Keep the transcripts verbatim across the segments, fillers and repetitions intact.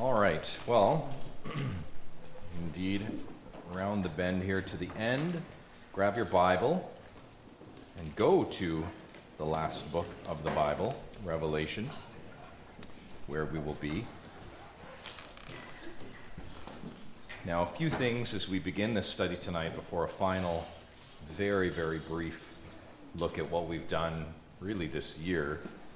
All right, well, indeed, round the bend here to the end. Grab your Bible and go to the last book of the Bible, Revelation, where we will be. Now, a few things as we begin this study tonight before a final, very, very brief look at what we've done really this year.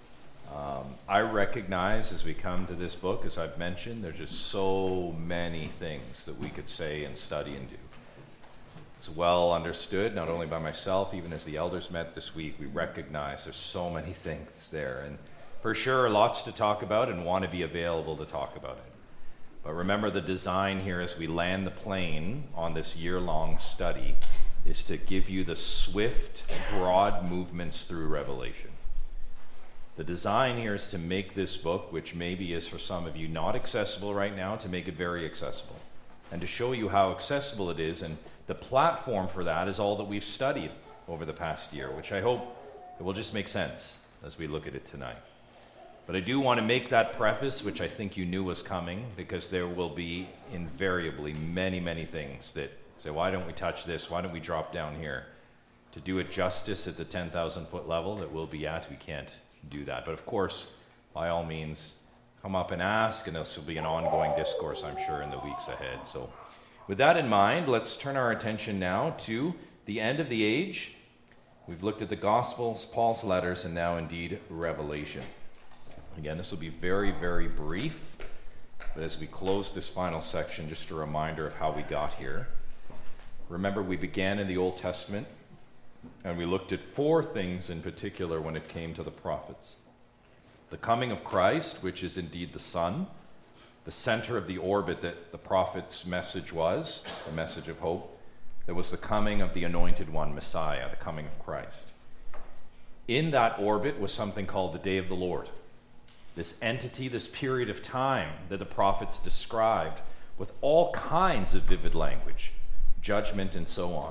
Um, I recognize as we come to this book, as I've mentioned, there's just so many things that we could say and study and do. It's well understood, not only by myself, even as the elders met this week, we recognize there's so many things there. And for sure, lots to talk about and want to be available to talk about it. But remember, the design here as we land the plane on this year-long study is to give you the swift, broad movements through Revelation. The design here is to make this book, which maybe is for some of you not accessible right now, to make it very accessible and to show you how accessible it is. And the platform for that is all that we've studied over the past year, which I hope it will just make sense as we look at it tonight. But I do want to make that preface, which I think you knew was coming, because there will be invariably many, many things that say, why don't we touch this? Why don't we drop down here? To do it justice at the ten thousand foot level that we'll be at, we can't do that. But of course, by all means, come up and ask, and this will be an ongoing discourse, I'm sure, in the weeks ahead. So with that in mind, let's turn our attention now to the end of the age. We've looked at the Gospels, Paul's letters, and now indeed Revelation. Again, this will be very, very brief, but as we close this final section, just a reminder of how we got here. Remember, we began in the Old Testament, and we looked at four things in particular when it came to the prophets. The coming of Christ, which is indeed the Son, the center of the orbit that the prophet's message was, the message of hope. There was the coming of the Anointed One, Messiah, the coming of Christ. In that orbit was something called the Day of the Lord. This entity, this period of time that the prophets described with all kinds of vivid language, judgment and so on.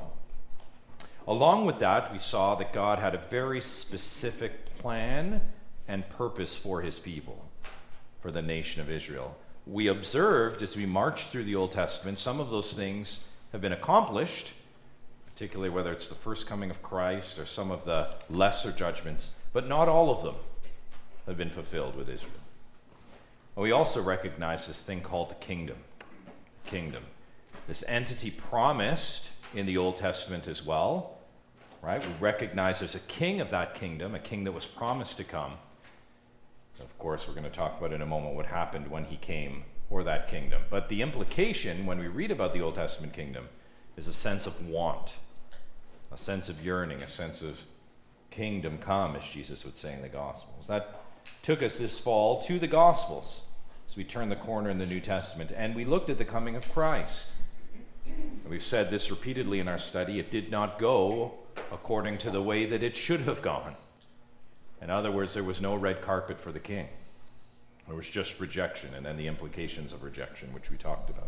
Along with that, we saw that God had a very specific plan and purpose for his people, for the nation of Israel. We observed as we marched through the Old Testament, some of those things have been accomplished, particularly whether it's the first coming of Christ or some of the lesser judgments, but not all of them have been fulfilled with Israel. And we also recognize this thing called the kingdom. Kingdom. This entity promised in the Old Testament as well, right? We recognize there's a king of that kingdom, a king that was promised to come. Of course, we're going to talk about in a moment what happened when he came for that kingdom. But the implication when we read about the Old Testament kingdom is a sense of want, a sense of yearning, a sense of kingdom come, as Jesus would say in the Gospels. That took us this fall to the Gospels as we turn the corner in the New Testament, and we looked at the coming of Christ. And we've said this repeatedly in our study, it did not go according to the way that it should have gone. In other words, there was no red carpet for the king. There was just rejection, and then the implications of rejection, which we talked about.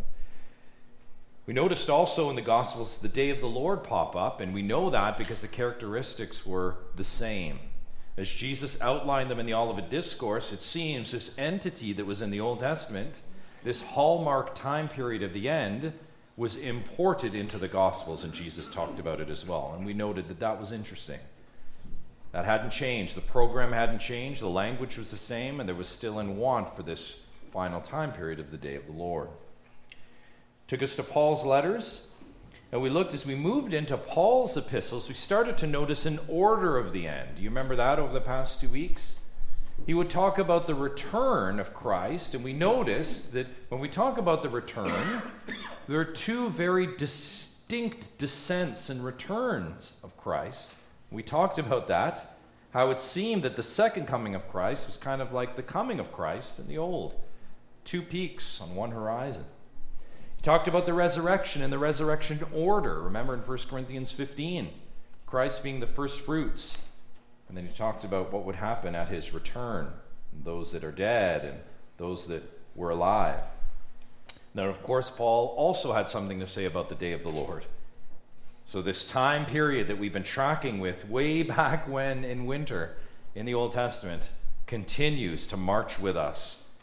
We noticed also in the Gospels the day of the Lord pop up, and we know that because the characteristics were the same. As Jesus outlined them in the Olivet Discourse, it seems this entity that was in the Old Testament, this hallmark time period of the end, was imported into the Gospels, and Jesus talked about it as well. And we noted that that was interesting. That hadn't changed. The program hadn't changed. The language was the same, and there was still in want for this final time period of the day of the Lord. Took us to Paul's letters, and we looked as we moved into Paul's epistles, we started to notice an order of the end. Do you remember that over the past two weeks? He would talk about the return of Christ, and we noticed that when we talk about the return, there are two very distinct descents and returns of Christ. We talked about that, how it seemed that the second coming of Christ was kind of like the coming of Christ in the old. Two peaks on one horizon. He talked about the resurrection and the resurrection order. Remember in First Corinthians fifteen, Christ being the first fruits. And then he talked about what would happen at his return, and those that are dead and those that were alive. Now, of course, Paul also had something to say about the day of the Lord. So this time period that we've been tracking with way back when in winter in the Old Testament continues to march with us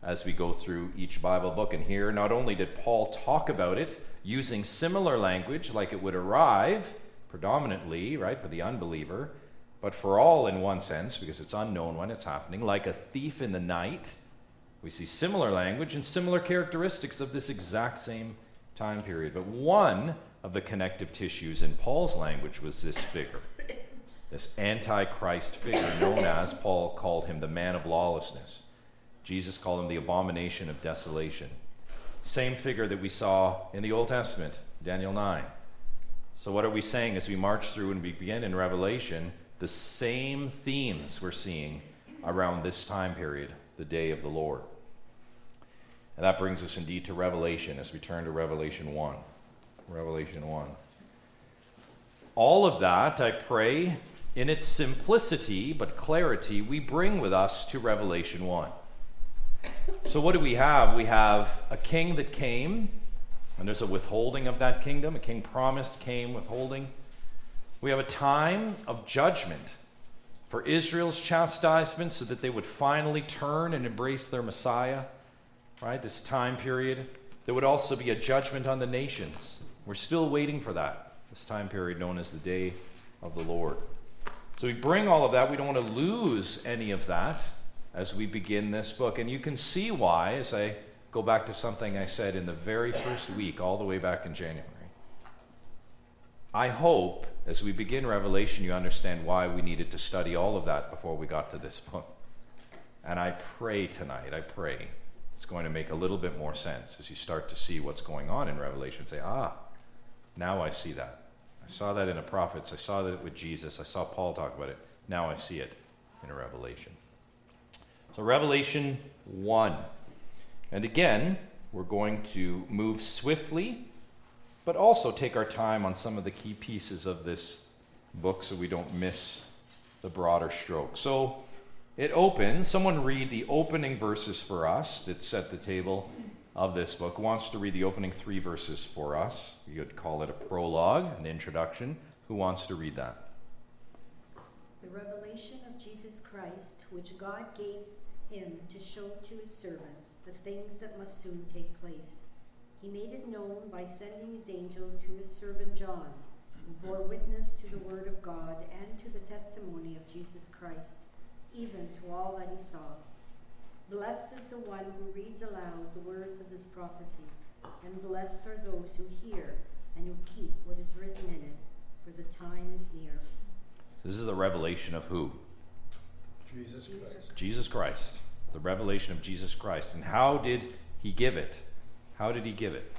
as we go through each Bible book. And here, not only did Paul talk about it using similar language like it would arrive predominantly, right, for the unbeliever, but for all in one sense, because it's unknown when it's happening, like a thief in the night. We see similar language and similar characteristics of this exact same time period. But one of the connective tissues in Paul's language was this figure, this antichrist figure known as, Paul called him the man of lawlessness. Jesus called him the abomination of desolation. Same figure that we saw in the Old Testament, Daniel nine. So what are we saying as we march through and we begin in Revelation? The same themes we're seeing around this time period, the day of the Lord. And that brings us indeed to Revelation as we turn to Revelation one. Revelation one. All of that, I pray, in its simplicity but clarity, we bring with us to Revelation one. So what do we have? We have a king that came, and there's a withholding of that kingdom. A king promised came, withholding. We have a time of judgment for Israel's chastisement so that they would finally turn and embrace their Messiah, right? This time period. There would also be a judgment on the nations. We're still waiting for that, this time period known as the day of the Lord. So we bring all of that. We don't want to lose any of that as we begin this book. And you can see why as I go back to something I said in the very first week, all the way back in January. I hope as we begin Revelation, you understand why we needed to study all of that before we got to this book. And I pray tonight, I pray, it's going to make a little bit more sense as you start to see what's going on in Revelation. Say, ah, now I see that. I saw that in the prophets. I saw that with Jesus. I saw Paul talk about it. Now I see it in a Revelation. So Revelation one. And again, we're going to move swiftly, but also take our time on some of the key pieces of this book so we don't miss the broader stroke. So it opens. Someone read the opening verses for us that set the table of this book. Who wants to read the opening three verses for us? You could call it a prologue, an introduction. Who wants to read that? The revelation of Jesus Christ, which God gave him to show to his servants the things that must soon take place. He made it known by sending his angel to his servant John, who bore witness to the word of God and to the testimony of Jesus Christ, even to all that he saw. Blessed is the one who reads aloud the words of this prophecy, and blessed are those who hear and who keep what is written in it, for the time is near. This is a revelation of who? Jesus Christ. Jesus Christ. The revelation of Jesus Christ. And how did he give it? How did he give it?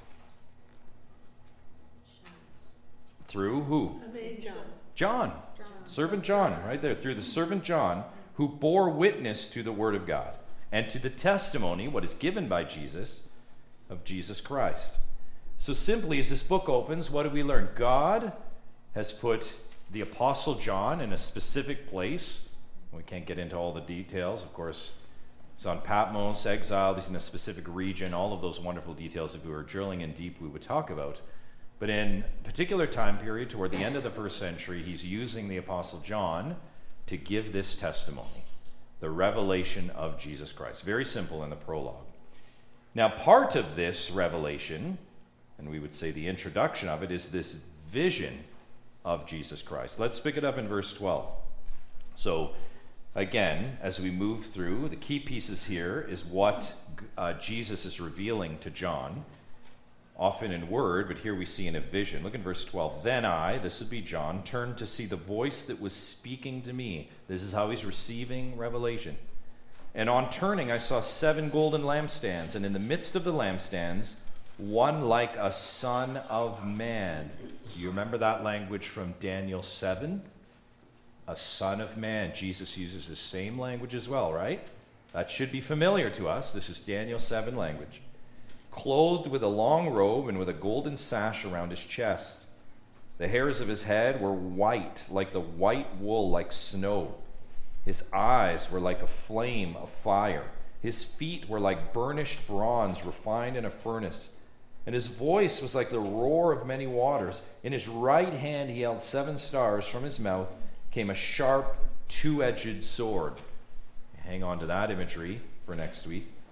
Through who? John. John. John. Servant John, right there. Through the servant John, who bore witness to the word of God and to the testimony, what is given by Jesus, of Jesus Christ. So simply, as this book opens, what do we learn? God has put the Apostle John in a specific place. We can't get into all the details. Of course, he's on Patmos, exiled. He's in a specific region. All of those wonderful details, if we were drilling in deep, we would talk about. But in a particular time period, toward the end of the first century, he's using the Apostle John to give this testimony, the revelation of Jesus Christ. Very simple in the prologue. Now, part of this revelation, and we would say the introduction of it, is this vision of Jesus Christ. Let's pick it up in verse twelve. So, again, as we move through, the key pieces here is what uh, Jesus is revealing to John, often in word, but here we see in a vision. Look in verse twelve. Then I, this would be John, turned to see the voice that was speaking to me. This is how he's receiving revelation. And on turning, I saw seven golden lampstands, and in the midst of the lampstands, one like a son of man. Do you remember that language from Daniel seven? A son of man. Jesus uses the same language as well, right? That should be familiar to us. This is Daniel seven language. Clothed with a long robe and with a golden sash around his chest. The hairs of his head were white, like the white wool, like snow. His eyes were like a flame of fire. His feet were like burnished bronze refined in a furnace. And his voice was like the roar of many waters. In his right hand he held seven stars. From his mouth came a sharp, two-edged sword. Hang on to that imagery for next week.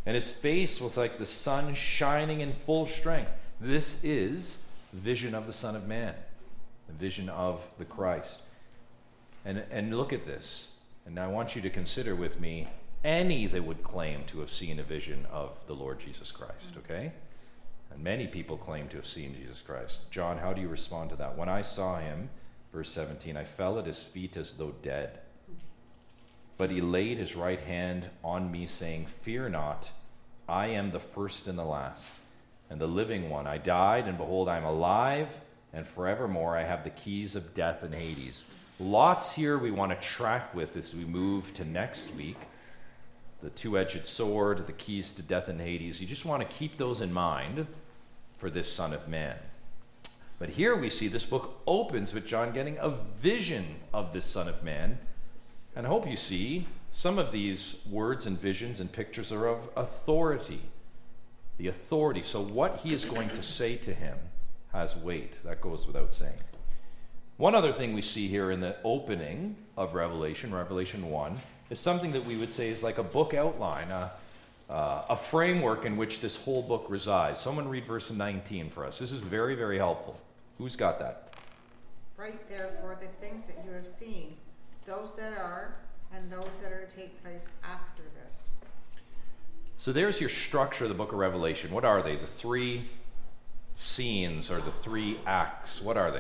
and his face was like the sun shining in full strength. This is the vision of the Son of Man, the vision of the Christ. And, and look at this. And I want you to consider with me any that would claim to have seen a vision of the Lord Jesus Christ, okay? And many people claim to have seen Jesus Christ. John, how do you respond to that? When I saw him, verse seventeen, I fell at his feet as though dead. But he laid his right hand on me, saying, fear not, I am the first and the last, and the living one. I died, and behold, I am alive, and forevermore I have the keys of death and Hades. Lots here we want to track with as we move to next week. The two-edged sword, the keys to death and Hades. You just want to keep those in mind for this Son of Man. But here we see this book opens with John getting a vision of this Son of Man. And I hope you see some of these words and visions and pictures are of authority. The authority. So what he is going to say to him has weight. That goes without saying. One other thing we see here in the opening of Revelation, Revelation one, is something that we would say is like a book outline, a, uh, a framework in which this whole book resides. Someone read verse nineteen for us. This is very, very helpful. Who's got that? Write therefore the things that you have seen, those that are, and those that are to take place after this. So there's your structure of the book of Revelation. What are they? The three scenes or the three acts. What are they?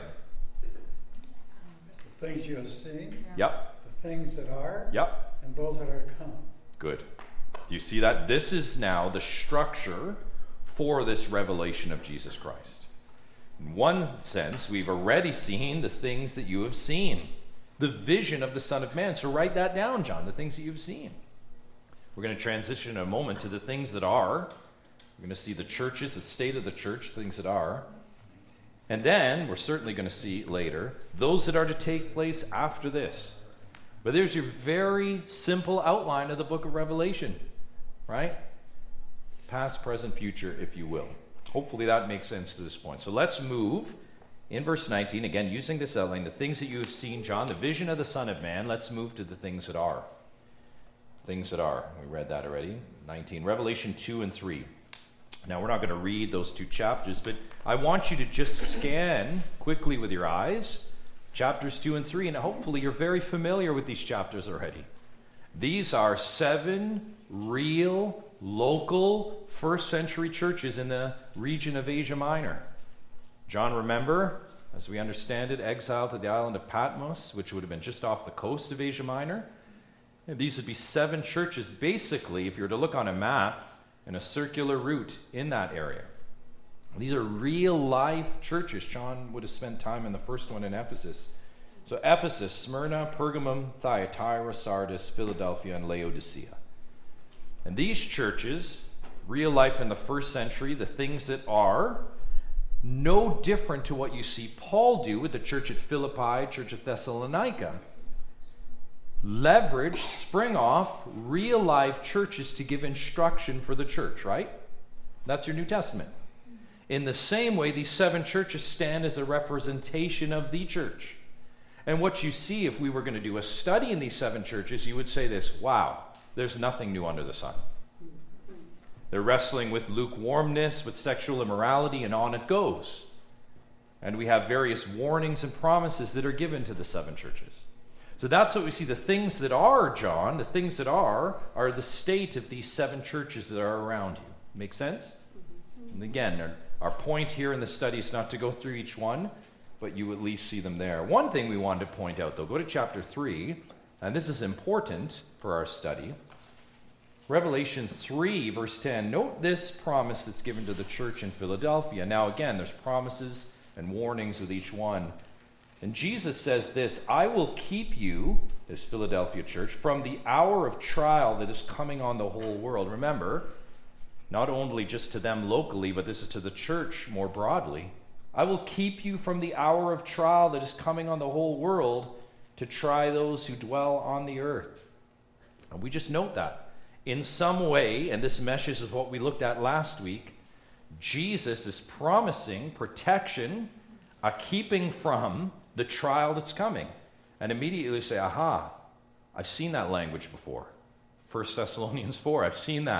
The things you have seen, Yeah. Yep. the things that are, Yep. and those that are to come. Good. Do you see that? This is now the structure for this revelation of Jesus Christ. In one sense, we've already seen the things that you have seen. The vision of the Son of Man. So write that down, John, the things that you've seen. We're going to transition in a moment to the things that are. We're going to see the churches, the state of the church, things that are. And then, we're certainly going to see later, those that are to take place after this. But there's your very simple outline of the book of Revelation, right? Past, present, future, if you will. Hopefully that makes sense to this point. So let's move in verse nineteen, again, using this outline, the things that you have seen, John, the vision of the Son of Man. Let's move to the things that are. Things that are. We read that already. nineteen. Revelation two and three. Now, we're not going to read those two chapters, but I want you to just scan quickly with your eyes chapters two and three, and hopefully you're very familiar with these chapters already. These are seven real, local, first century churches in the region of Asia Minor. John, remember, as we understand it, exiled to the island of Patmos, which would have been just off the coast of Asia Minor. And these would be seven churches, basically, if you were to look on a map, in a circular route in that area. These are real-life churches. John would have spent time in the first one in Ephesus. So Ephesus, Smyrna, Pergamum, Thyatira, Sardis, Philadelphia, and Laodicea. And these churches, real life in the first century, the things that are, no different to what you see Paul do with the church at Philippi, church at Thessalonica. Leverage, spring off real life churches to give instruction for the church, right? That's your New Testament. In the same way, these seven churches stand as a representation of the church. And what you see, if we were going to do a study in these seven churches, you would say this: wow, there's nothing new under the sun. They're wrestling with lukewarmness, with sexual immorality, and on it goes. And we have various warnings and promises that are given to the seven churches. So that's what we see. The things that are, John, the things that are, are the state of these seven churches that are around you. Make sense? And again, our, our point here in the study is not to go through each one, but you at least see them there. One thing we wanted to point out, though, go to chapter three, and this is important for our study. Revelation three, verse ten. Note this promise that's given to the church in Philadelphia. Now, again, there's promises and warnings with each one. And Jesus says this: I will keep you, this Philadelphia church, from the hour of trial that is coming on the whole world. Remember, not only just to them locally, but this is to the church more broadly. I will keep you from the hour of trial that is coming on the whole world to try those who dwell on the earth. And we just note that. In some way, and this meshes with what we looked at last week, Jesus is promising protection, a keeping from the trial that's coming. And immediately say, aha, I've seen that language before. First Thessalonians four, I've seen that.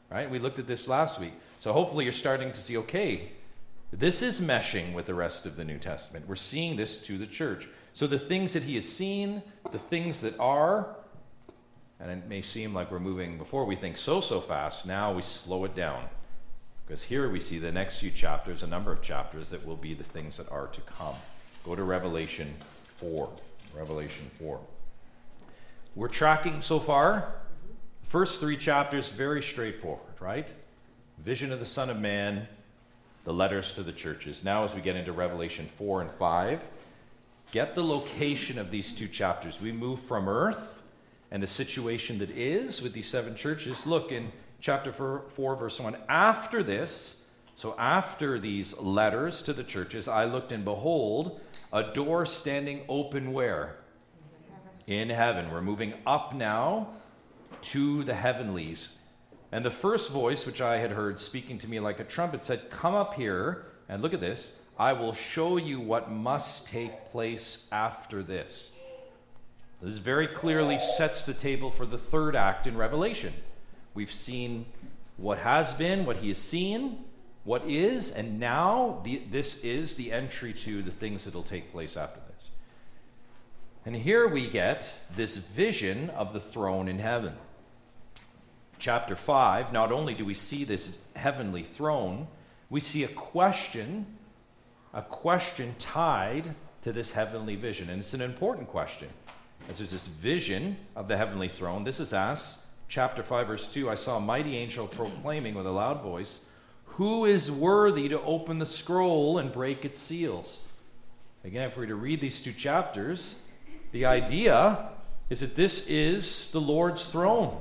right? We looked at this last week. So hopefully you're starting to see, okay, this is meshing with the rest of the New Testament. We're seeing this to the church. So the things that he has seen, the things that are, and it may seem like we're moving, before we think so, so fast, now we slow it down. Because here we see the next few chapters, a number of chapters that will be the things that are to come. Go to Revelation four. Revelation four. We're tracking so far. First three chapters, very straightforward, right? Vision of the Son of Man, the letters to the churches. Now as we get into Revelation four and five, get the location of these two chapters. We move from earth and the situation that is with these seven churches. Look in chapter four, verse one. After this, so after these letters to the churches, I looked and behold, a door standing open where? In heaven. We're moving up now to the heavenlies. And the first voice which I had heard speaking to me like a trumpet said, come up here, and look at this, I will show you what must take place after this. This very clearly sets the table for the third act in Revelation. We've seen what has been, what he has seen, what is, and now the, this is the entry to the things that will take place after this. And here we get this vision of the throne in heaven. Chapter five, not only do we see this heavenly throne, we see a question, a question tied to this heavenly vision. And it's an important question. As there's this vision of the heavenly throne, this is asked, chapter five, verse two, I saw a mighty angel proclaiming with a loud voice, who is worthy to open the scroll and break its seals? Again, if we were to read these two chapters, the idea is that this is the Lord's throne.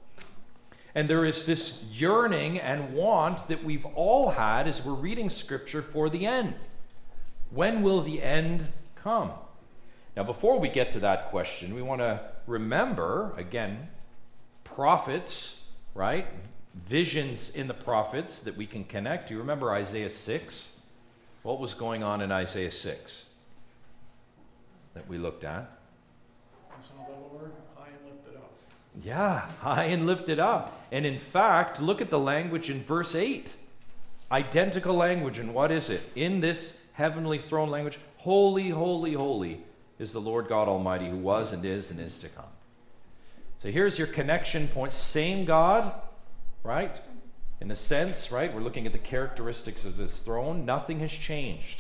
And there is this yearning and want that we've all had as we're reading Scripture for the end. When will the end come? Now, before we get to that question, we want to remember, again, prophets, right? Visions in the prophets that we can connect to. Remember Isaiah six? What was going on in Isaiah six that we looked at? I saw the Lord high and lifted up. Yeah, high and lifted up. And in fact, look at the language in verse eight. Identical language. And what is it? In this heavenly throne language, holy, holy, holy is the Lord God Almighty, who was and is and is to come. So here's your connection point. Same God, right? In a sense, right? We're looking at the characteristics of this throne. Nothing has changed.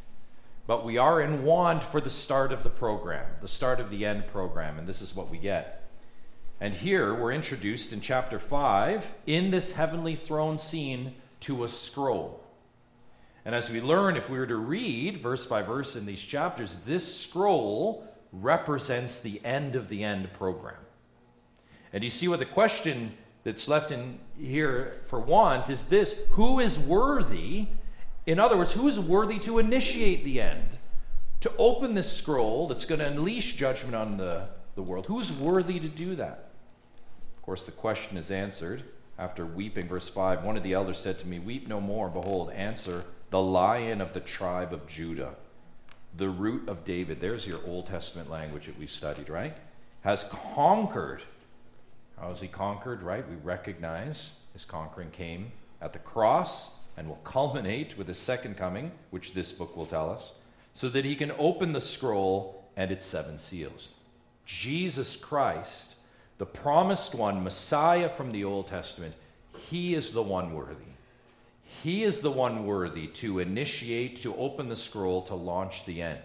But we are in want for the start of the program, the start of the end program, and this is what we get. And here we're introduced in chapter five, in this heavenly throne scene, to a scroll. And as we learn, if we were to read verse by verse in these chapters, this scroll represents the end of the end program. And you see what the question that's left in here for want is this: who is worthy? In other words, who is worthy to initiate the end? To open this scroll that's going to unleash judgment on the, the world. Who's worthy to do that? Of course, the question is answered after weeping. Verse five, one of the elders said to me, weep no more. Behold, answer the Lion of the tribe of Judah, the root of David. There's your Old Testament language that we studied, right? Has conquered. How has he conquered, right? We recognize his conquering came at the cross and will culminate with his second coming, which this book will tell us, so that he can open the scroll and its seven seals. Jesus Christ, the promised one, Messiah from the Old Testament, he is the one worthy. He is the one worthy to initiate, to open the scroll, to launch the end.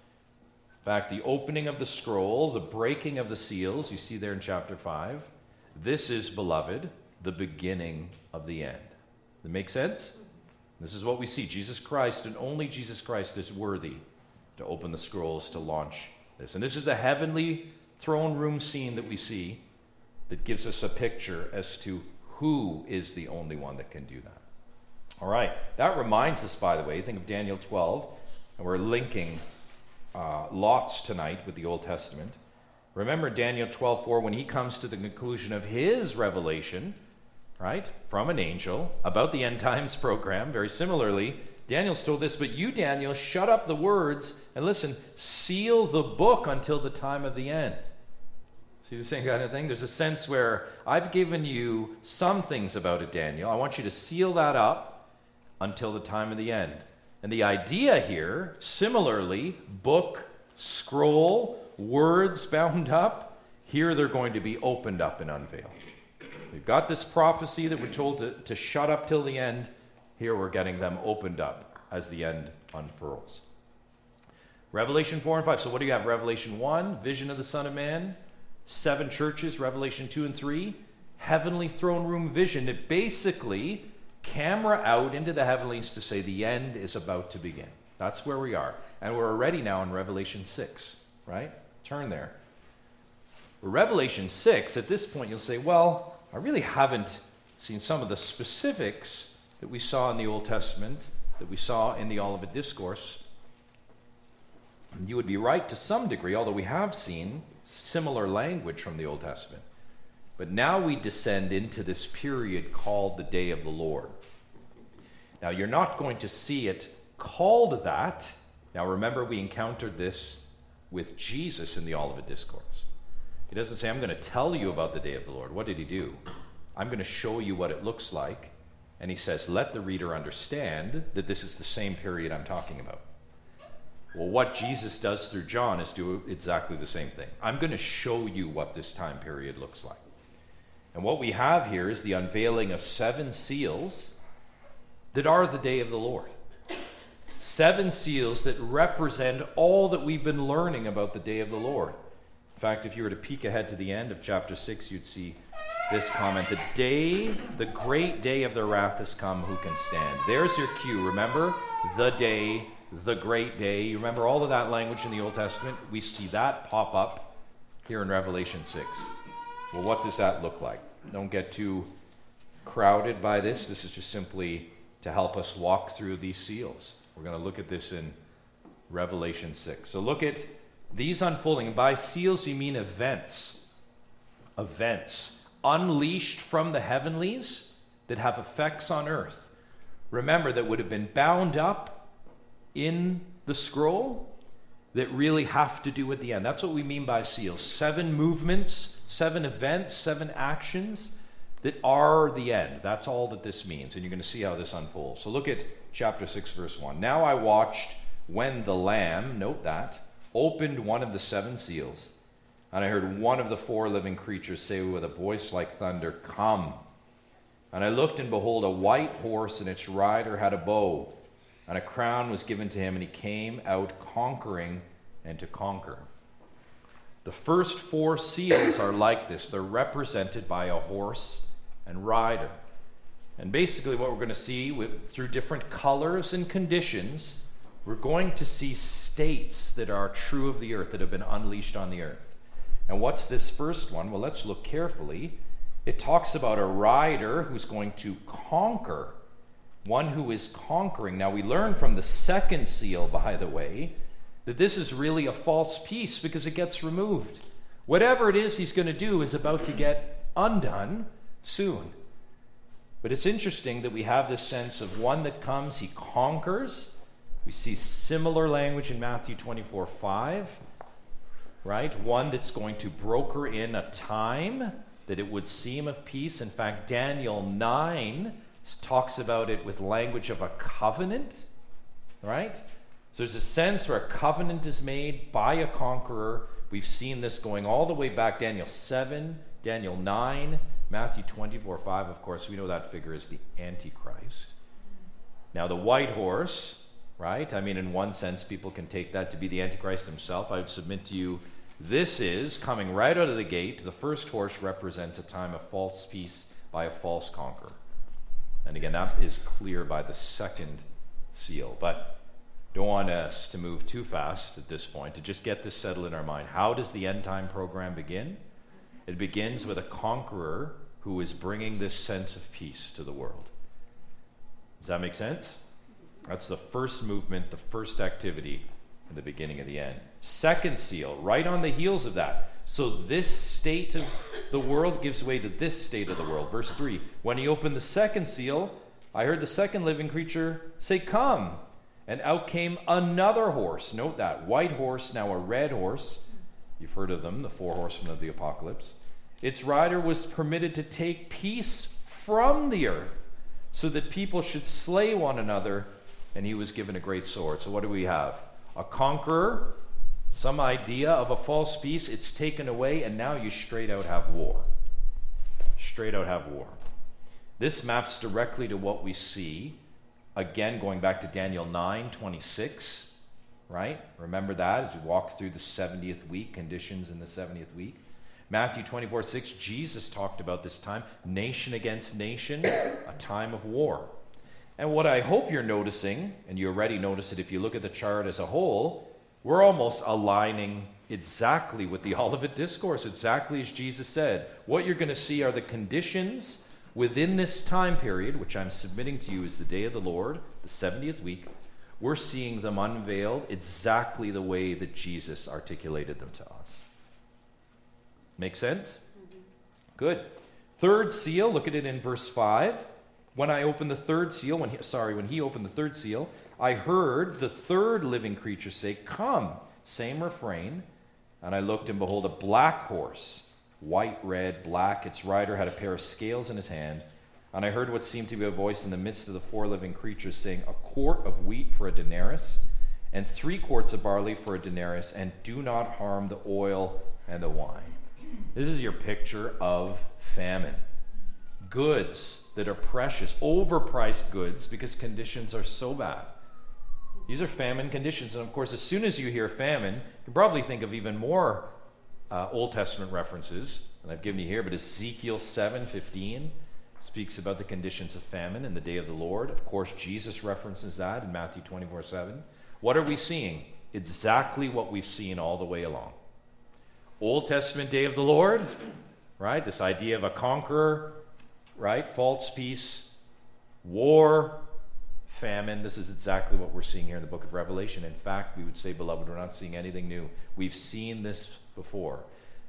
In fact, the opening of the scroll, the breaking of the seals, you see there in chapter five, this is, beloved, the beginning of the end. Does that make sense? This is what we see. Jesus Christ, and only Jesus Christ, is worthy to open the scrolls, to launch this. And this is the heavenly throne room scene that we see that gives us a picture as to who is the only one that can do that. All right. That reminds us, by the way, think of Daniel twelve, and we're linking uh, lots tonight with the Old Testament. Remember Daniel twelve four, when he comes to the conclusion of his revelation, right, from an angel about the end times program. Very similarly, Daniel's told this, but you, Daniel, shut up the words and listen, seal the book until the time of the end. See the same kind of thing? There's a sense where I've given you some things about it, Daniel. I want you to seal that up until the time of the end. And the idea here, similarly, book, scroll, words bound up, here they're going to be opened up and unveiled. We've got this prophecy that we're told to, to shut up till the end. Here we're getting them opened up as the end unfurls. Revelation four and five. So what do you have? Revelation one, vision of the Son of Man. Seven churches, Revelation two and three. Heavenly throne room vision that basically camera out into the heavenlies to say the end is about to begin. That's where we are. And we're already now in Revelation six, right? Turn there. Revelation six, at this point you'll say, well, I really haven't seen some of the specifics that we saw in the Old Testament, that we saw in the Olivet Discourse. You would be right to some degree, although we have seen similar language from the Old Testament. But now we descend into this period called the Day of the Lord. Now, you're not going to see it called that. Now, remember, we encountered this with Jesus in the Olivet Discourse. He doesn't say, I'm going to tell you about the Day of the Lord. What did he do? I'm going to show you what it looks like. And he says, let the reader understand that this is the same period I'm talking about. Well, what Jesus does through John is do exactly the same thing. I'm going to show you what this time period looks like. And what we have here is the unveiling of seven seals that are the day of the Lord. Seven seals that represent all that we've been learning about the day of the Lord. In fact, if you were to peek ahead to the end of chapter six, you'd see this comment, the day, the great day of their wrath has come, who can stand? There's your cue, remember? The day, the great day. You remember all of that language in the Old Testament? We see that pop up here in Revelation six. Well, what does that look like? Don't get too crowded by this. This is just simply to help us walk through these seals. We're going to look at this in Revelation six. So look at these unfolding. By seals, you mean events. Events unleashed from the heavenlies that have effects on earth. Remember, that would have been bound up in the scroll that really have to do with the end. That's what we mean by seals. Seven movements, seven events, seven actions that are the end. That's all that this means. And you're going to see how this unfolds. So look at chapter six, verse one. Now I watched when the Lamb, note that, opened one of the seven seals. And I heard one of the four living creatures say with a voice like thunder, "Come." And I looked, and behold, a white horse, and its rider had a bow. And a crown was given to him, and he came out conquering and to conquer. The first four seals are like this. They're represented by a horse and rider. And basically what we're going to see with, through different colors and conditions, we're going to see states that are true of the earth, that have been unleashed on the earth. And what's this first one? Well, let's look carefully. It talks about a rider who's going to conquer. One who is conquering. Now, we learn from the second seal, by the way, that this is really a false peace because it gets removed. Whatever it is he's going to do is about to get undone soon. But it's interesting that we have this sense of one that comes, he conquers. We see similar language in Matthew twenty-four five, right? One that's going to broker in a time that it would seem of peace. In fact, Daniel nine talks about it with language of a covenant, right? So there's a sense where a covenant is made by a conqueror. We've seen this going all the way back, Daniel seven, Daniel nine, Matthew twenty-four five, of course, we know that figure is the Antichrist. Now, the white horse, right? I mean, in one sense, people can take that to be the Antichrist himself. I would submit to you, this is, coming right out of the gate, the first horse represents a time of false peace by a false conqueror. And again, that is clear by the second seal. But don't want us to move too fast at this point, to just get this settled in our mind. How does the end time program begin? It begins with a conqueror who is bringing this sense of peace to the world. Does that make sense? That's the first movement, the first activity in the beginning of the end. Second seal, right on the heels of that. So this state of the world gives way to this state of the world. Verse three, when he opened the second seal, I heard the second living creature say, "Come." And out came another horse. Note that, white horse, now a red horse. You've heard of them, the four horsemen of the apocalypse. Its rider was permitted to take peace from the earth so that people should slay one another, and he was given a great sword. So what do we have? A conqueror, some idea of a false peace, it's taken away, and now you straight out have war. Straight out have war. This maps directly to what we see, again, going back to Daniel nine twenty-six, right? Remember that as we walk through the seventieth week, conditions in the seventieth week. Matthew twenty-four six, Jesus talked about this time, nation against nation, a time of war. And what I hope you're noticing, and you already notice it if you look at the chart as a whole, we're almost aligning exactly with the Olivet Discourse, exactly as Jesus said. What you're going to see are the conditions within this time period, which I'm submitting to you as the day of the Lord, the seventieth week. We're seeing them unveiled exactly the way that Jesus articulated them to us. Make sense? Mm-hmm. Good. Third seal, look at it in verse five. When I opened the third seal, when he, sorry, when he opened the third seal, I heard the third living creature say, "Come," same refrain. And I looked, and behold, a black horse, white, red, black. Its rider had a pair of scales in his hand. And I heard what seemed to be a voice in the midst of the four living creatures saying, "A quart of wheat for a denarius, and three quarts of barley for a denarius, and do not harm the oil and the wine." This is your picture of famine. Goods that are precious, overpriced goods, because conditions are so bad. These are famine conditions. And of course, as soon as you hear famine, you can probably think of even more uh, Old Testament references, and I've given you here, but Ezekiel seven fifteen speaks about the conditions of famine in the day of the Lord. Of course, Jesus references that in Matthew twenty-four seven. What are we seeing? Exactly what we've seen all the way along. Old Testament day of the Lord, right? This idea of a conqueror, right? False peace, war, famine. This is exactly what we're seeing here in the book of Revelation. In fact, we would say, beloved, we're not seeing anything new. We've seen this before.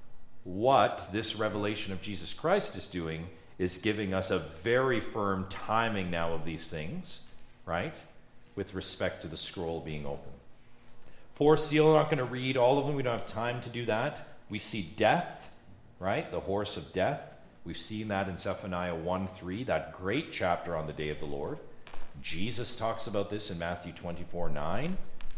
What this revelation of Jesus Christ is doing is giving us a very firm timing now of these things, right? With respect to the scroll being open. Fourth seal, I'm not going to read all of them. We don't have time to do that. We see death, right? The horse of death. We've seen that in Zephaniah one three, that great chapter on the day of the Lord. Jesus talks about this in Matthew twenty-four nine.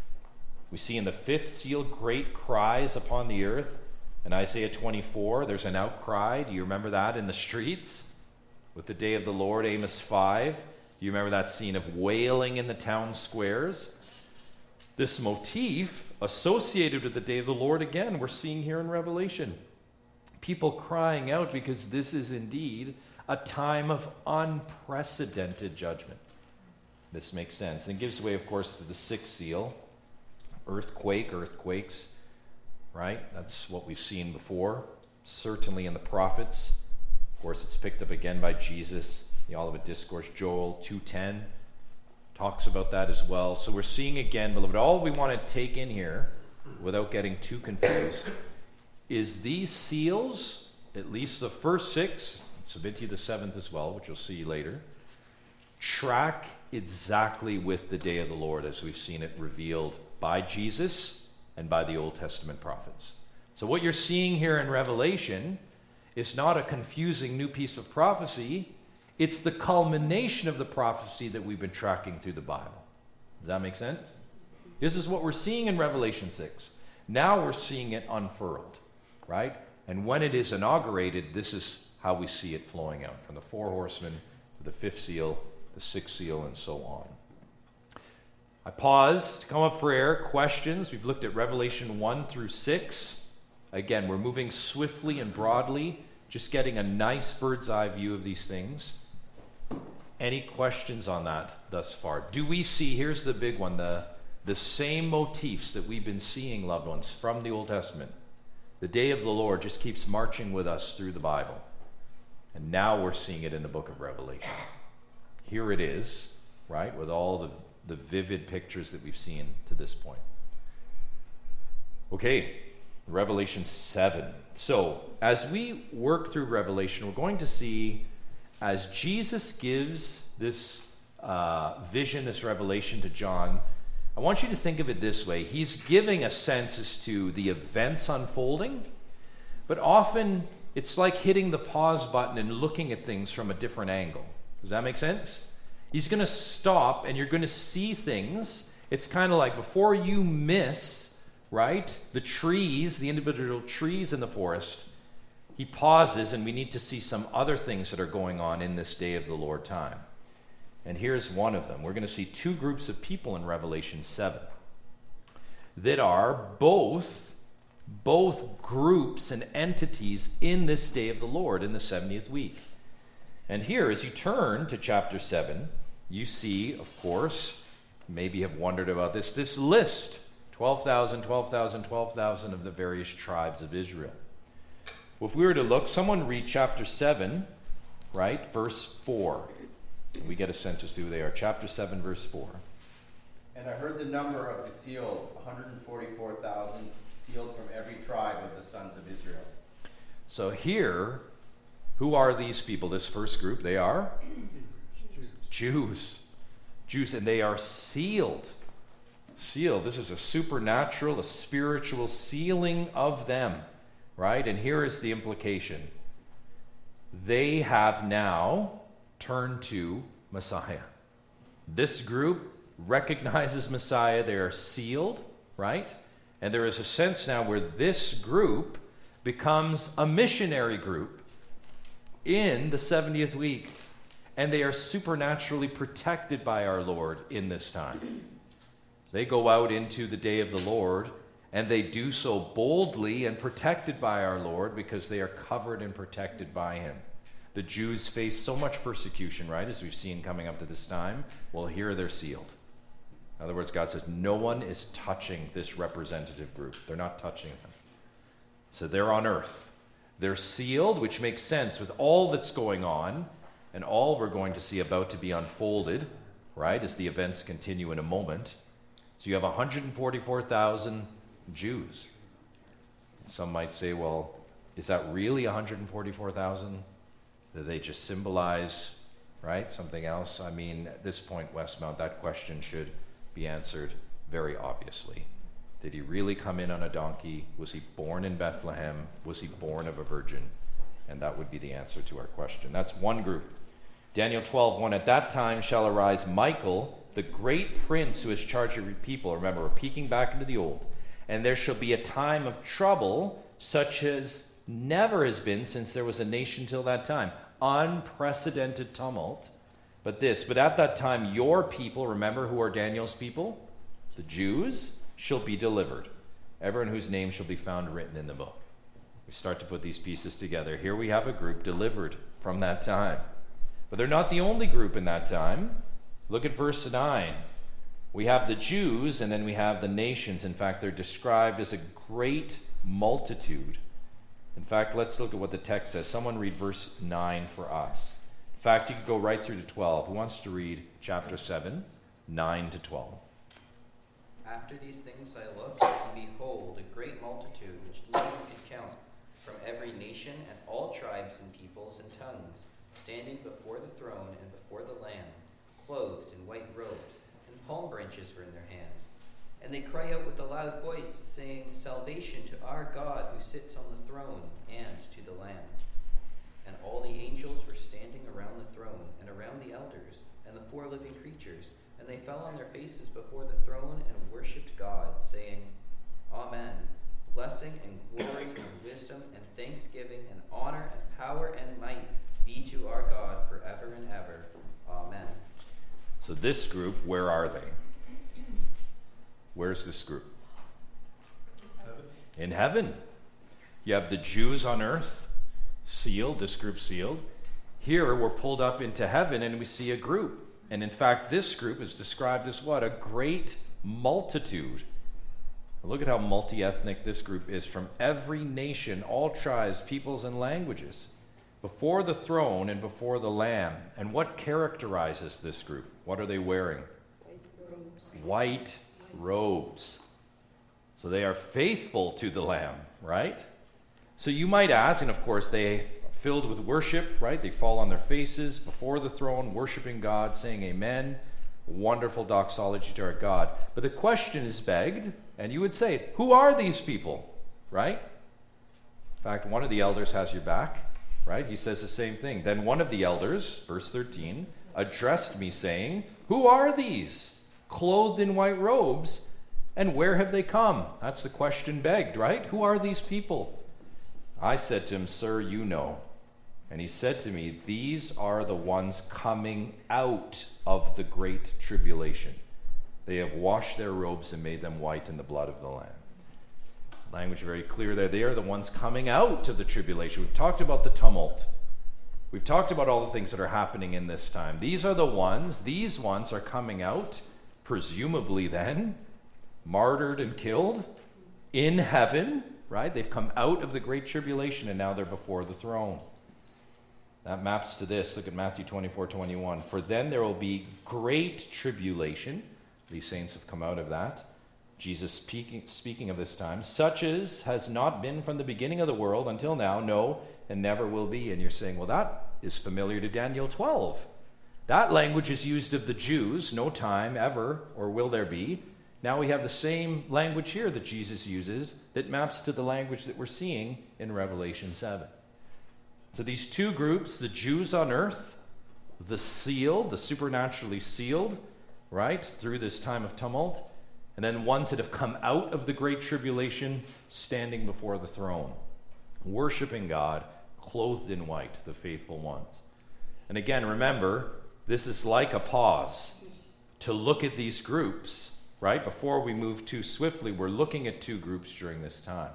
We see in the fifth seal great cries upon the earth. In Isaiah twenty-four, there's an outcry. Do you remember that in the streets? With the day of the Lord, Amos five. Do you remember that scene of wailing in the town squares? This motif associated with the day of the Lord, again, we're seeing here in Revelation. People crying out because this is indeed a time of unprecedented judgment. This makes sense. And it gives way, of course, to the sixth seal. Earthquake, earthquakes, right? That's what we've seen before. Certainly in the prophets. Of course, it's picked up again by Jesus. The Olivet Discourse, Joel two ten, talks about that as well. So we're seeing again, beloved, all we want to take in here, without getting too confused, is these seals, at least the first six, submit to you the seventh as well, which you'll see later, track exactly with the day of the Lord as we've seen it revealed by Jesus and by the Old Testament prophets. So what you're seeing here in Revelation is not a confusing new piece of prophecy. It's the culmination of the prophecy that we've been tracking through the Bible. Does that make sense? This is what we're seeing in Revelation six. Now we're seeing it unfurled, right? And when it is inaugurated, this is how we see it flowing out from the four horsemen to the fifth seal, the sixth seal, and so on. I paused to come up for air. Questions? We've looked at Revelation one through six. Again, we're moving swiftly and broadly, just getting a nice bird's eye view of these things. Any questions on that thus far? Do we see, here's the big one, the, the same motifs that we've been seeing, loved ones, from the Old Testament? The day of the Lord just keeps marching with us through the Bible. And now we're seeing it in the book of Revelation. Here it is, right, with all the, the vivid pictures that we've seen to this point. Okay, Revelation seven. So, as we work through Revelation, we're going to see, as Jesus gives this uh, vision, this revelation to John, I want you to think of it this way. He's giving a sense as to the events unfolding, but often it's like hitting the pause button and looking at things from a different angle. Does that make sense? He's going to stop and you're going to see things. It's kind of like before you miss, right, the trees, the individual trees in the forest, he pauses and we need to see some other things that are going on in this day of the Lord time. And here's one of them. We're going to see two groups of people in Revelation seven that are both, both groups and entities in this day of the Lord in the seventieth week. And here, as you turn to chapter seven, you see, of course, maybe you have wondered about this, this list, twelve thousand, twelve thousand, twelve thousand of the various tribes of Israel. Well, if we were to look, someone read chapter seven, right, verse four. We get a sense as to who they are. Chapter seven, verse four. And I heard the number of the sealed, one hundred forty-four thousand, sealed from every tribe of the sons of Israel. So here, who are these people? This first group, they are Jews. Jews. Jews, and they are sealed. Sealed. This is a supernatural, a spiritual sealing of them, right? And here is the implication. They have now turn to Messiah. This group recognizes Messiah. They are sealed, right? And there is a sense now where this group becomes a missionary group in the seventieth week. And they are supernaturally protected by our Lord in this time. They go out into the day of the Lord, and they do so boldly and protected by our Lord because they are covered and protected by him. The Jews face so much persecution, right, as we've seen coming up to this time. Well, here they're sealed. In other words, God says, no one is touching this representative group. They're not touching them. So they're on earth. They're sealed, which makes sense with all that's going on and all we're going to see about to be unfolded, right, as the events continue in a moment. So you have one hundred forty-four thousand Jews. Some might say, well, is that really one hundred forty-four thousand? Do they just symbolize, right, something else? I mean, at this point, Westmount, that question should be answered very obviously. Did he really come in on a donkey? Was he born in Bethlehem? Was he born of a virgin? And that would be the answer to our question. That's one group. Daniel twelve one, at that time shall arise Michael, the great prince who has charge of your people. Remember, we're peeking back into the old. And there shall be a time of trouble such as never has been since there was a nation till that time. Unprecedented tumult. But this, but at that time your people, remember who are Daniel's people? The Jews shall be delivered. Everyone whose name shall be found written in the book. We start to put these pieces together. Here we have a group delivered from that time. But they're not the only group in that time. Look at verse nine. We have the Jews and then we have the nations. In fact, they're described as a great multitude. In fact, let's look at what the text says. Someone read verse nine for us. In fact, you could go right through to twelve. Who wants to read chapter seven, nine to twelve? After these things I looked, and behold, a great multitude, which no one could count, from every nation and all tribes and peoples and tongues, standing before the throne and before the Lamb, clothed in white robes, and palm branches were in their hands. And they cry out with a loud voice, saying, Salvation to our God who sits on the throne and to the Lamb. And all the angels were standing around the throne and around the elders and the four living creatures, and they fell on their faces before the throne and worshipped God, saying, Amen. Blessing and glory and wisdom and thanksgiving and honor and power and might be to our God forever and ever. Amen. So this group, where are they? Where's this group? Heaven. In heaven. You have the Jews on earth, sealed, this group sealed. Here we're pulled up into heaven and we see a group. And in fact, this group is described as what? A great multitude. Look at how multi-ethnic this group is, from every nation, all tribes, peoples, and languages, before the throne and before the Lamb. And what characterizes this group? What are they wearing? White robes. So they are faithful to the Lamb, right? So you might ask, and of course they are filled with worship, right? They fall on their faces before the throne, worshiping God, saying amen. Wonderful doxology to our God. But the question is begged, and you would say, who are these people? Right? In fact, one of the elders has your back, right? He says the same thing. Then one of the elders, verse thirteen, addressed me saying, who are these, clothed in white robes, and where have they come? That's the question begged, right? Who are these people? I said to him, sir, you know. And he said to me, these are the ones coming out of the great tribulation. They have washed their robes and made them white in the blood of the Lamb. Language very clear there. They are the ones coming out of the tribulation. We've talked about the tumult. We've talked about all the things that are happening in this time. These are the ones, these ones are coming out, presumably then, martyred and killed in heaven, right? They've come out of the great tribulation and now they're before the throne. That maps to this. Look at Matthew twenty-four twenty-one. For then there will be great tribulation. These saints have come out of that. Jesus speaking, speaking of this time, such as has not been from the beginning of the world until now, no, and never will be. And you're saying, well, that is familiar to Daniel twelve. That language is used of the Jews, no time ever, or will there be. Now we have the same language here that Jesus uses that maps to the language that we're seeing in Revelation seven. So these two groups, the Jews on earth, the sealed, the supernaturally sealed, right, through this time of tumult, and then ones that have come out of the great tribulation, standing before the throne, worshiping God, clothed in white, the faithful ones. And again, remember, this is like a pause to look at these groups, right? Before we move too swiftly, we're looking at two groups during this time.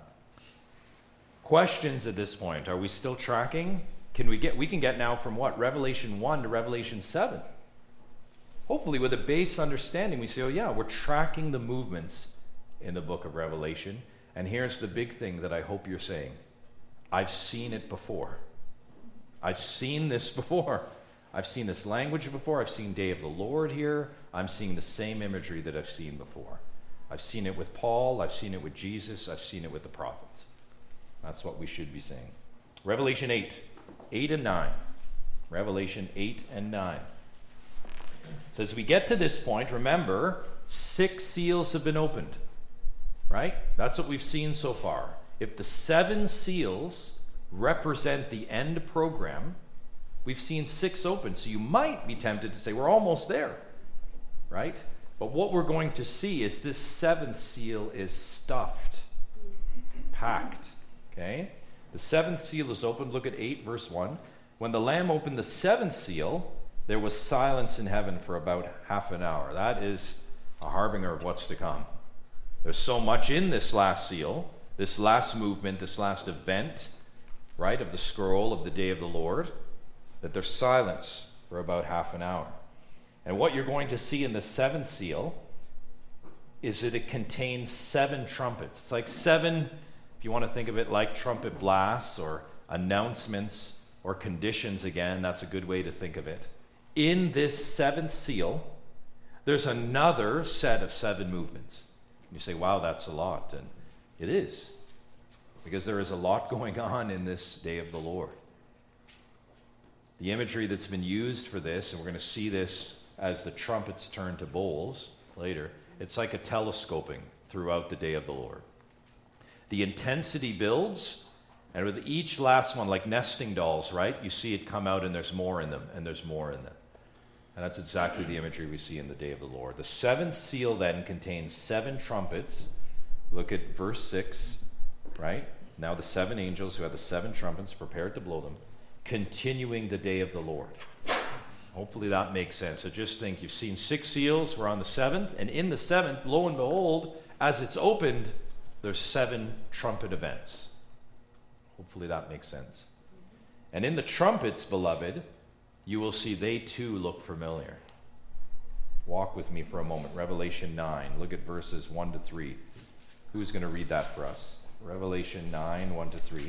Questions at this point. Are we still tracking? Can we get, we can get now from what? Revelation one to Revelation seven. Hopefully with a base understanding, we say, oh yeah, we're tracking the movements in the book of Revelation. And here's the big thing that I hope you're saying. I've seen it before. I've seen this before. I've seen this language before. I've seen Day of the Lord here. I'm seeing the same imagery that I've seen before. I've seen it with Paul. I've seen it with Jesus. I've seen it with the prophets. That's what we should be saying. Revelation eight, eight and nine. Revelation eight and nine. So as we get to this point, remember, six seals have been opened, right? That's what we've seen so far. If the seven seals represent the end program, we've seen six open. So you might be tempted to say, we're almost there, right? But what we're going to see is this seventh seal is stuffed, packed. Okay? The seventh seal is opened. Look at eight, verse one. When the Lamb opened the seventh seal, there was silence in heaven for about half an hour. That is a harbinger of what's to come. There's so much in this last seal, this last movement, this last event, right, of the scroll of the day of the Lord, that there's silence for about half an hour. And what you're going to see in the seventh seal is that it contains seven trumpets. It's like seven... If you want to think of it like trumpet blasts or announcements or conditions, again, that's a good way to think of it. In this seventh seal, there's another set of seven movements. You say, wow, that's a lot. And it is, because there is a lot going on in this day of the Lord. The imagery that's been used for this, and we're going to see this as the trumpets turn to bowls later, it's like a telescoping throughout the day of the Lord. The intensity builds, and with each last one, like nesting dolls, right? You see it come out and there's more in them, and there's more in them. And that's exactly the imagery we see in the day of the Lord. The seventh seal then contains seven trumpets. Look at verse six, right? Now the seven angels who have the seven trumpets prepared to blow them, continuing the day of the Lord. Hopefully that makes sense. So just think, you've seen six seals, we're on the seventh, and in the seventh, lo and behold, as it's opened, there's seven trumpet events. Hopefully that makes sense. And in the trumpets, beloved, you will see they too look familiar. Walk with me for a moment. Revelation nine. Look at verses one to three. Who's going to read that for us? Revelation nine, one to three.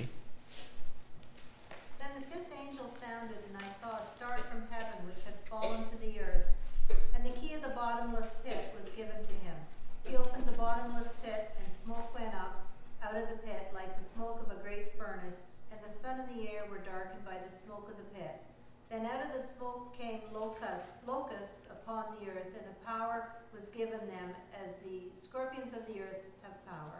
Then the fifth angel sounded, and I saw a star from heaven which had fallen to the earth, and the key of the bottomless pit was given to him. He opened the bottomless pit, and smoke went up out of the pit like the smoke of a great furnace, and the sun and the air were darkened by the smoke of the pit. Then out of the smoke came locusts, locusts upon the earth, and a power was given them as the scorpions of the earth have power.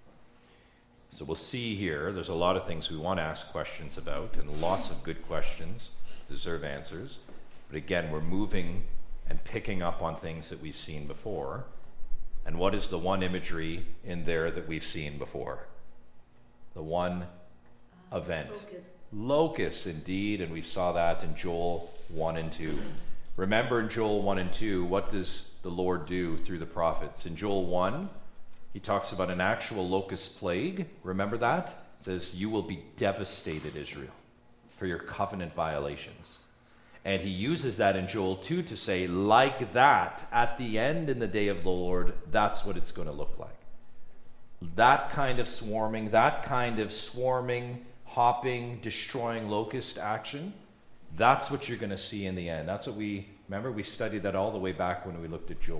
So we'll see here, there's a lot of things we want to ask questions about, and lots of good questions deserve answers. But again, we're moving and picking up on things that we've seen before. And what is the one imagery in there that we've seen before? The one Uh, event. Locusts. Locusts, indeed, and we saw that in Joel one and two. Remember in Joel one and two, what does the Lord do through the prophets? In Joel one, he talks about an actual locust plague. Remember that? It says, you will be devastated, Israel, for your covenant violations. And he uses that in Joel two to say, like that, at the end in the day of the Lord, that's what it's going to look like. That kind of swarming, that kind of swarming, hopping, destroying locust action, that's what you're going to see in the end. That's what we, remember, we studied that all the way back when we looked at Joel.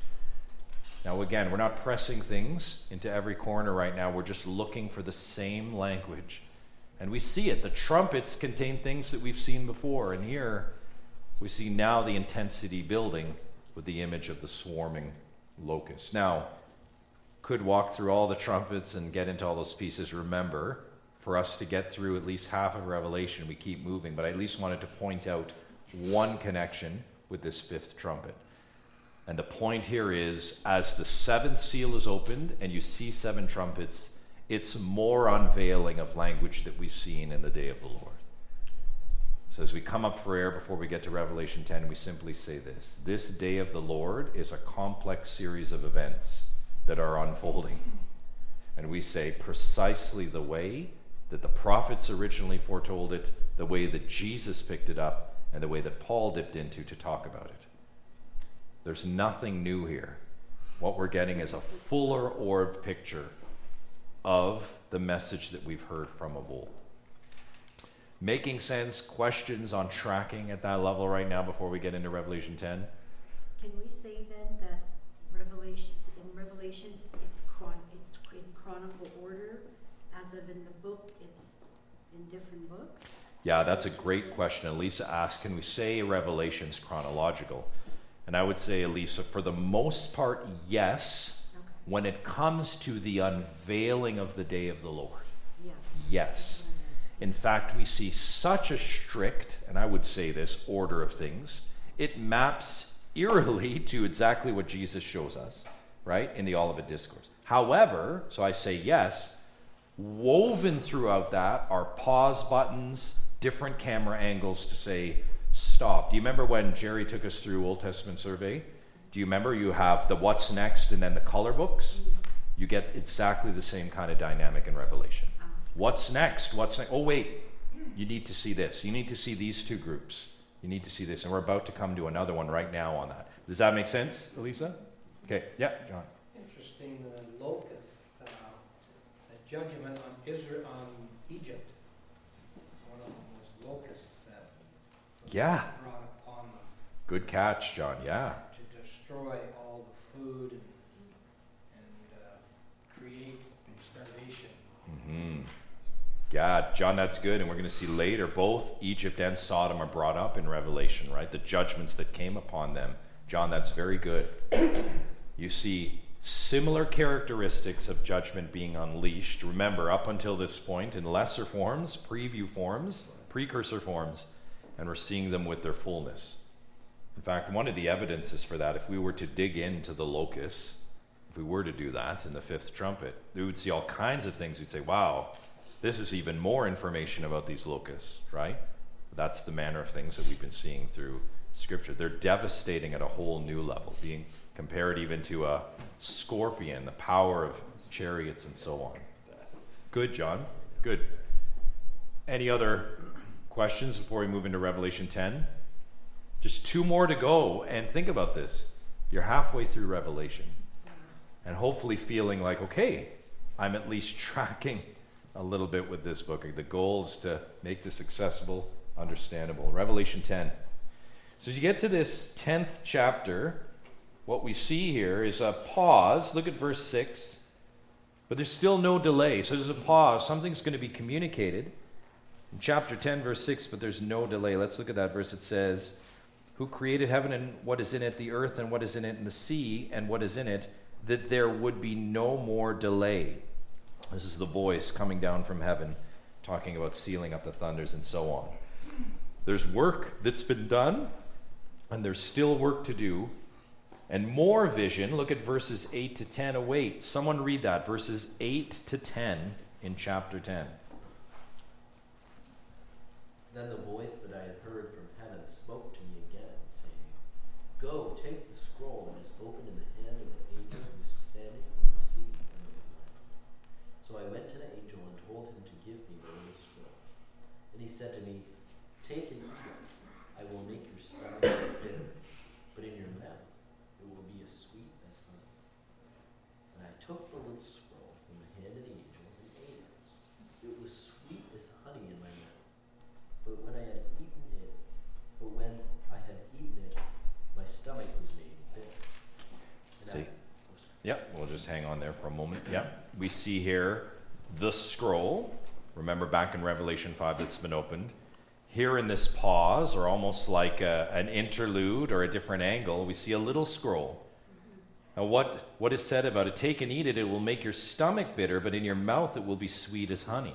Now again, we're not pressing things into every corner right now. We're just looking for the same language. And we see it. The trumpets contain things that we've seen before. And here we see now the intensity building with the image of the swarming locust. Now, could walk through all the trumpets and get into all those pieces. Remember, for us to get through at least half of Revelation, we keep moving. But I at least wanted to point out one connection with this fifth trumpet. And the point here is, as the seventh seal is opened and you see seven trumpets, it's more unveiling of language that we've seen in the day of the Lord. So as we come up for air before we get to Revelation ten, we simply say this. This day of the Lord is a complex series of events that are unfolding. And we say precisely the way that the prophets originally foretold it, the way that Jesus picked it up, and the way that Paul dipped into to talk about it. There's nothing new here. What we're getting is a fuller orbed picture of the message that we've heard from of old. Making sense? Questions on tracking at that level right now before we get into Revelation ten? Can we say then that Revelation, in Revelations, it's, chron- it's in chronicle order, as of in the book, it's in different books? Yeah, that's a great question. Elisa asked, can we say Revelation's chronological? And I would say, Elisa, for the most part, yes, Okay. when it comes to the unveiling of the day of the Lord. Yeah. Yes. In fact, we see such a strict, and I would say this, order of things. It maps eerily to exactly what Jesus shows us, right, in the Olivet Discourse. However, so I say yes, woven throughout that are pause buttons, different camera angles to say, stop. Do you remember when Jerry took us through Old Testament survey? Do you remember you have the what's next and then the color books? You get exactly the same kind of dynamic in Revelation. What's next? What's next? Oh, wait. You need to see this. You need to see these two groups. You need to see this. And we're about to come to another one right now on that. Does that make sense, Elisa? Okay. Yeah, John. Interesting, the locusts, uh, the judgment on Israel, on Egypt. One of them was locusts that Yeah. brought upon them Good catch, John. Yeah. to destroy all the food and, and uh, create starvation. Mm-hmm. Yeah, John, that's good. And we're going to see later, both Egypt and Sodom are brought up in Revelation, right? The judgments that came upon them. John, that's very good. You see similar characteristics of judgment being unleashed. Remember, up until this point, in lesser forms, preview forms, precursor forms, and we're seeing them with their fullness. In fact, one of the evidences for that, if we were to dig into the locusts, if we were to do that in the fifth trumpet, we would see all kinds of things. We'd say, wow, this is even more information about these locusts, right? That's the manner of things that we've been seeing through Scripture. They're devastating at a whole new level, being compared even to a scorpion, the power of chariots and so on. Good, John. Good. Any other questions before we move into Revelation ten? Just two more to go, and think about this. You're halfway through Revelation, and hopefully feeling like, okay, I'm at least tracking a little bit with this book. The goal is to make this accessible, understandable. Revelation ten. So as you get to this tenth chapter, what we see here is a pause. Look at verse six. But there's still no delay. So there's a pause. Something's going to be communicated. In chapter ten, verse six, but there's no delay. Let's look at that verse. It says, who created heaven and what is in it, the earth and what is in it, and the sea and what is in it, that there would be no more delay. This is the voice coming down from heaven, talking about sealing up the thunders and so on. There's work that's been done, and there's still work to do, and more vision. Look at verses eight to ten await. Someone read that, verses eight to ten in chapter ten. Then the voice that I had heard from heaven spoke to me again, saying, Go, take the scroll that is open in the hand of the angel who is standing on the sea and on the land. So I went to the angel and told him to give me the little scroll. And he said to me, Take and eat it. I will make your stomach bitter, but in your mouth it will be as sweet as honey. And I took the little scroll from the hand of the angel and ate it. It was sweet as honey in my mouth. But when I had eaten it, but when I had eaten it, my stomach was made bitter. And See? I, Yep, we'll just hang on there for a moment. Yep, we see here the scroll. Remember back in Revelation five that's been opened. Here in this pause, or almost like a, an interlude or a different angle, we see a little scroll. Now what, what is said about it? Take and eat it, it will make your stomach bitter, but in your mouth it will be sweet as honey.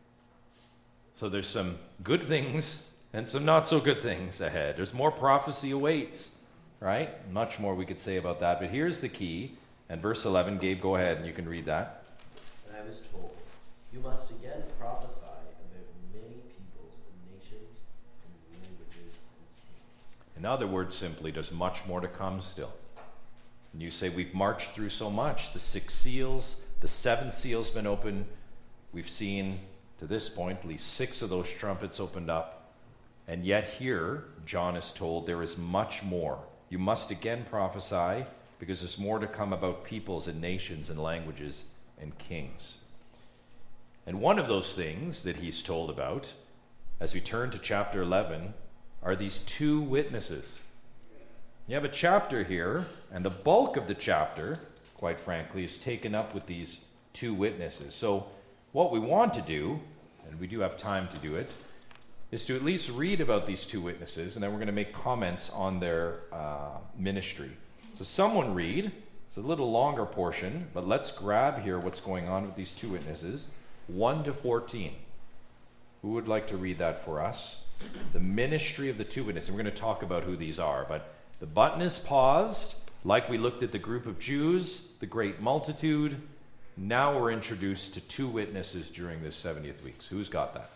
So there's some good things and some not so good things ahead. There's more prophecy awaits, right? Much more we could say about that, but here's the key. And verse eleven, Gabe, go ahead and you can read that. and I was told, You must again prophesy about many peoples and nations and languages and kings. In other words, simply, there's much more to come still. And you say, we've marched through so much. The six seals, the seventh seal's been opened. We've seen, to this point, at least six of those trumpets opened up. And yet here, John is told, there is much more. You must again prophesy, because there's more to come about peoples and nations and languages and kings. And one of those things that he's told about, as we turn to chapter eleven, are these two witnesses. You have a chapter here, and the bulk of the chapter, quite frankly, is taken up with these two witnesses. So what we want to do, and we do have time to do it, is to at least read about these two witnesses, and then we're going to make comments on their uh, ministry. So someone read. It's a little longer portion, but let's grab here what's going on with these two witnesses, one to fourteen. Who would like to read that for us? The ministry of the two witnesses. We're going to talk about who these are, but the button is paused. Like we looked at the group of Jews, the great multitude, now we're introduced to two witnesses during this seventieth week. So who's got that?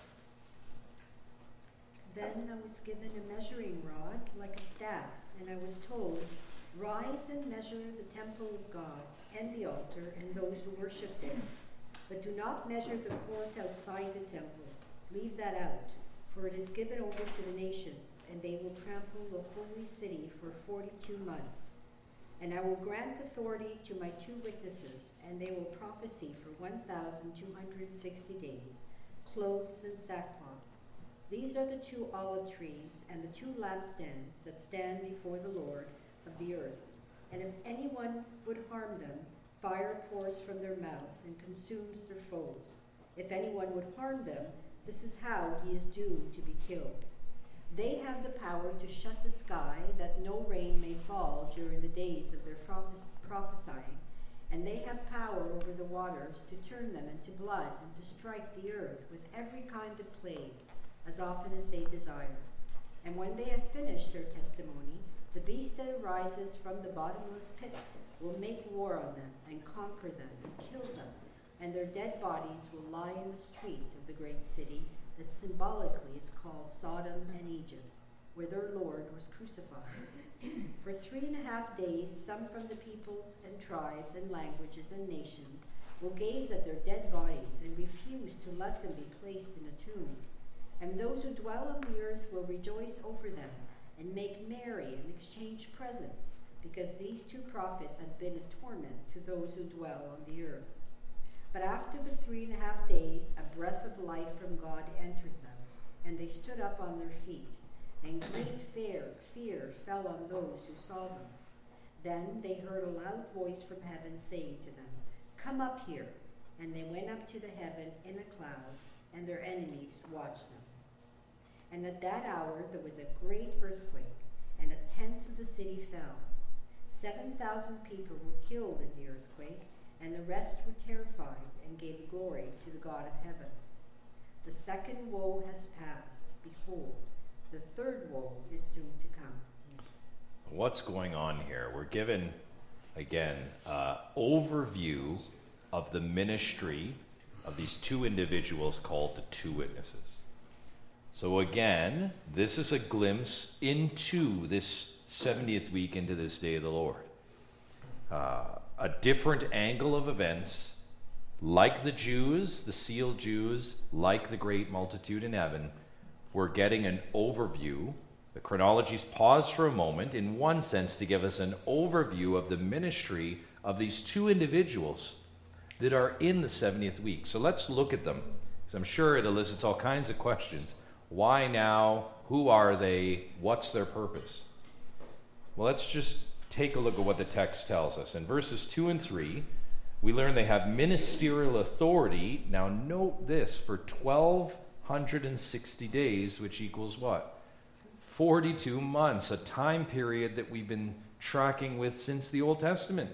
Then I was given a measuring rod like a staff, and I was told, Rise and measure the temple of God, and the altar, and those who worship there. But do not measure the court outside the temple. Leave that out, for it is given over to the nations, and they will trample the holy city for forty-two months. And I will grant authority to my two witnesses, and they will prophesy for one thousand two hundred sixty days, clothed in sackcloth. These are the two olive trees and the two lampstands that stand before the Lord of the earth. And if anyone would harm them, fire pours from their mouth and consumes their foes. If anyone would harm them, this is how he is doomed to be killed. They have the power to shut the sky that no rain may fall during the days of their prophes- prophesying, and they have power over the waters to turn them into blood and to strike the earth with every kind of plague, as often as they desire. And when they have finished their testimony, the beast that arises from the bottomless pit will make war on them and conquer them and kill them, and their dead bodies will lie in the street of the great city that symbolically is called Sodom and Egypt, where their Lord was crucified. For three and a half days, some from the peoples and tribes and languages and nations will gaze at their dead bodies and refuse to let them be placed in a tomb. And those who dwell on the earth will rejoice over them and make merry and exchange presents, because these two prophets had been a torment to those who dwell on the earth. But after the three and a half days, a breath of life from God entered them, and they stood up on their feet, and great fear, fear fell on those who saw them. Then they heard a loud voice from heaven saying to them, Come up here. And they went up to the heaven in a cloud, and their enemies watched them. And at that hour there was a great earthquake, and a tenth of the city fell. Seven thousand people were killed in the earthquake, and the rest were terrified and gave glory to the God of heaven. The second woe has passed. Behold, the third woe is soon to come. What's going on here? We're given, again, uh, overview of the ministry of these two individuals called the two witnesses. So again, this is a glimpse into this seventieth week, into this day of the Lord. Uh, a different angle of events, like the Jews, the sealed Jews, like the great multitude in heaven. We're getting an overview. The chronology's paused for a moment, in one sense, to give us an overview of the ministry of these two individuals that are in the seventieth week. So let's look at them, because I'm sure it elicits all kinds of questions. Why now? Who are they? What's their purpose? Well, let's just take a look at what the text tells us. In verses two and three, we learn they have ministerial authority. Now note this, for twelve sixty days, which equals what? forty-two months, a time period that we've been tracking with since the Old Testament.